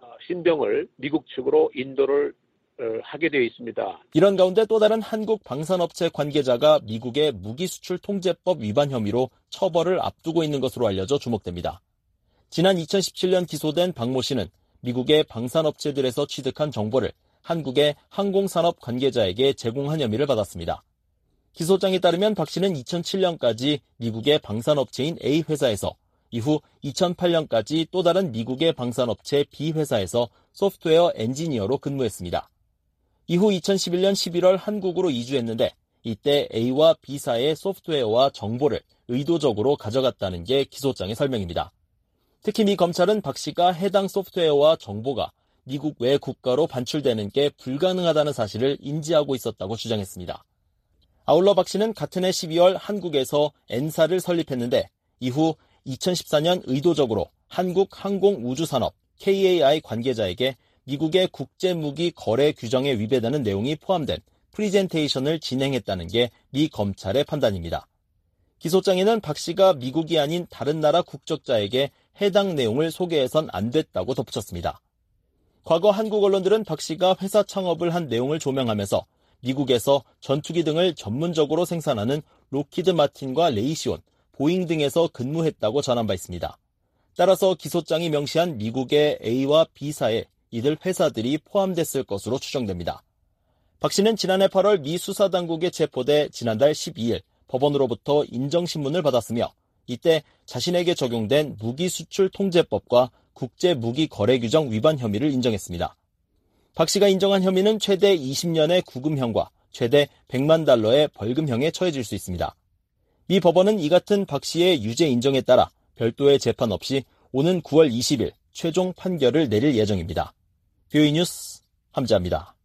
신병을 미국 측으로 인도를 하게 되어 있습니다. 이런 가운데 또 다른 한국 방산업체 관계자가 미국의 무기수출통제법 위반 혐의로 처벌을 앞두고 있는 것으로 알려져 주목됩니다. 지난 2017년 기소된 박모 씨는 미국의 방산업체들에서 취득한 정보를 한국의 항공산업 관계자에게 제공한 혐의를 받았습니다. 기소장에 따르면 박 씨는 2007년까지 미국의 방산업체인 A 회사에서 이후 2008년까지 또 다른 미국의 방산업체 B 회사에서 소프트웨어 엔지니어로 근무했습니다. 이후 2011년 11월 한국으로 이주했는데 이때 A와 B사의 소프트웨어와 정보를 의도적으로 가져갔다는 게 기소장의 설명입니다. 특히 미 검찰은 박 씨가 해당 소프트웨어와 정보가 미국 외 국가로 반출되는 게 불가능하다는 사실을 인지하고 있었다고 주장했습니다. 아울러 박 씨는 같은 해 12월 한국에서 N사를 설립했는데 이후 2014년 의도적으로 한국항공우주산업 KAI 관계자에게 미국의 국제무기 거래 규정에 위배되는 내용이 포함된 프리젠테이션을 진행했다는 게 미 검찰의 판단입니다. 기소장에는 박 씨가 미국이 아닌 다른 나라 국적자에게 해당 내용을 소개해선 안 됐다고 덧붙였습니다. 과거 한국 언론들은 박 씨가 회사 창업을 한 내용을 조명하면서 미국에서 전투기 등을 전문적으로 생산하는 로키드 마틴과 레이시온, 보잉 등에서 근무했다고 전한 바 있습니다. 따라서 기소장이 명시한 미국의 A와 B사에 이들 회사들이 포함됐을 것으로 추정됩니다. 박 씨는 지난해 8월 미 수사당국에 체포돼 지난달 12일 법원으로부터 인정신문을 받았으며 이때 자신에게 적용된 무기수출통제법과 국제무기거래규정 위반 혐의를 인정했습니다. 박 씨가 인정한 혐의는 최대 20년의 구금형과 최대 100만 달러의 벌금형에 처해질 수 있습니다. 미 법원은 이 같은 박 씨의 유죄 인정에 따라 별도의 재판 없이 오는 9월 20일 최종 판결을 내릴 예정입니다. VOA 뉴스 함지아입니다.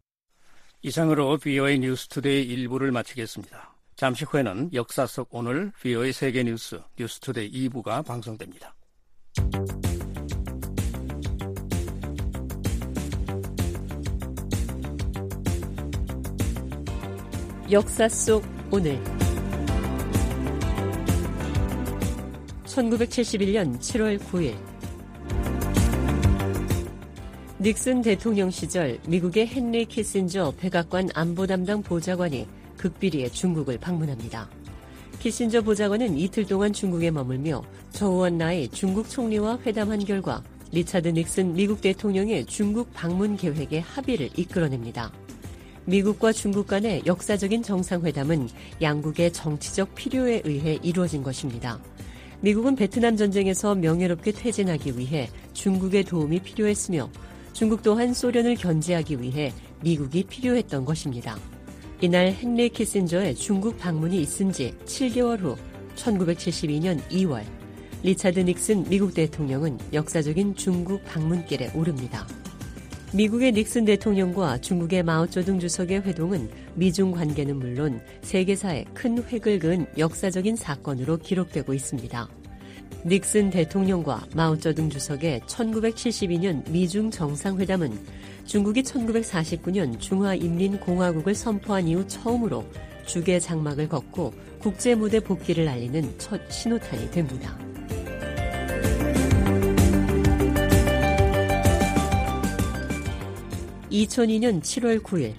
이상으로 VOA 뉴스투데이 1부를 마치겠습니다. 잠시 후에는 역사 속 오늘 VOA 세계뉴스 뉴스투데이 2부가 방송됩니다. 역사 속 오늘 1971년 7월 9일 닉슨 대통령 시절 미국의 헨리 키신저 백악관 안보 담당 보좌관이 극비리에 중국을 방문합니다. 키신저 보좌관은 이틀 동안 중국에 머물며 저우원 라이 중국 총리와 회담한 결과 리차드 닉슨 미국 대통령의 중국 방문 계획에 합의를 이끌어냅니다. 미국과 중국 간의 역사적인 정상회담은 양국의 정치적 필요에 의해 이루어진 것입니다. 미국은 베트남 전쟁에서 명예롭게 퇴진하기 위해 중국의 도움이 필요했으며 중국 또한 소련을 견제하기 위해 미국이 필요했던 것입니다. 이날 헨리 키신저의 중국 방문이 있은 지 7개월 후 1972년 2월 리차드 닉슨 미국 대통령은 역사적인 중국 방문길에 오릅니다. 미국의 닉슨 대통령과 중국의 마오쩌둥 주석의 회동은 미중 관계는 물론 세계사에 큰 획을 그은 역사적인 사건으로 기록되고 있습니다. 닉슨 대통령과 마오쩌둥 주석의 1972년 미중 정상회담은 중국이 1949년 중화인민공화국을 선포한 이후 처음으로 주계 장막을 걷고 국제무대 복귀를 알리는 첫 신호탄이 됩니다. (2002년 7월 9일)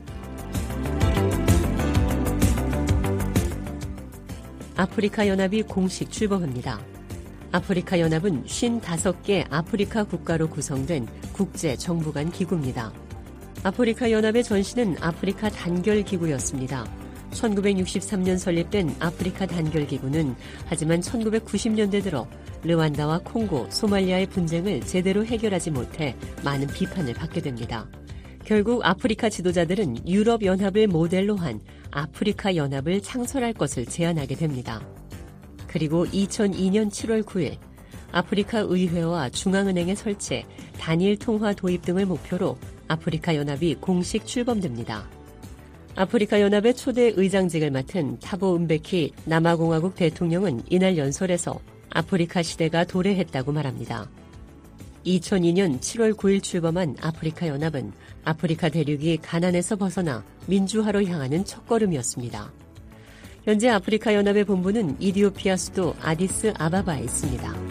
아프리카 연합이 공식 출범합니다. 아프리카 연합은 55개 아프리카 국가로 구성된 국제 정부 간 기구입니다. 아프리카 연합의 전신은 아프리카 단결기구였습니다. 1963년 설립된 아프리카 단결기구는 하지만 1990년대 들어 르완다와 콩고, 소말리아의 분쟁을 제대로 해결하지 못해 많은 비판을 받게 됩니다. 결국 아프리카 지도자들은 유럽연합을 모델로 한 아프리카 연합을 창설할 것을 제안하게 됩니다. 그리고 2002년 7월 9일 아프리카 의회와 중앙은행의 설치, 단일 통화 도입 등을 목표로 아프리카 연합이 공식 출범됩니다. 아프리카 연합의 초대 의장직을 맡은 타보 음베키 남아공화국 대통령은 이날 연설에서 아프리카 시대가 도래했다고 말합니다. 2002년 7월 9일 출범한 아프리카 연합은 아프리카 대륙이 가난에서 벗어나 민주화로 향하는 첫걸음이었습니다. 현재 아프리카 연합의 본부는 이디오피아 수도 아디스 아바바에 있습니다.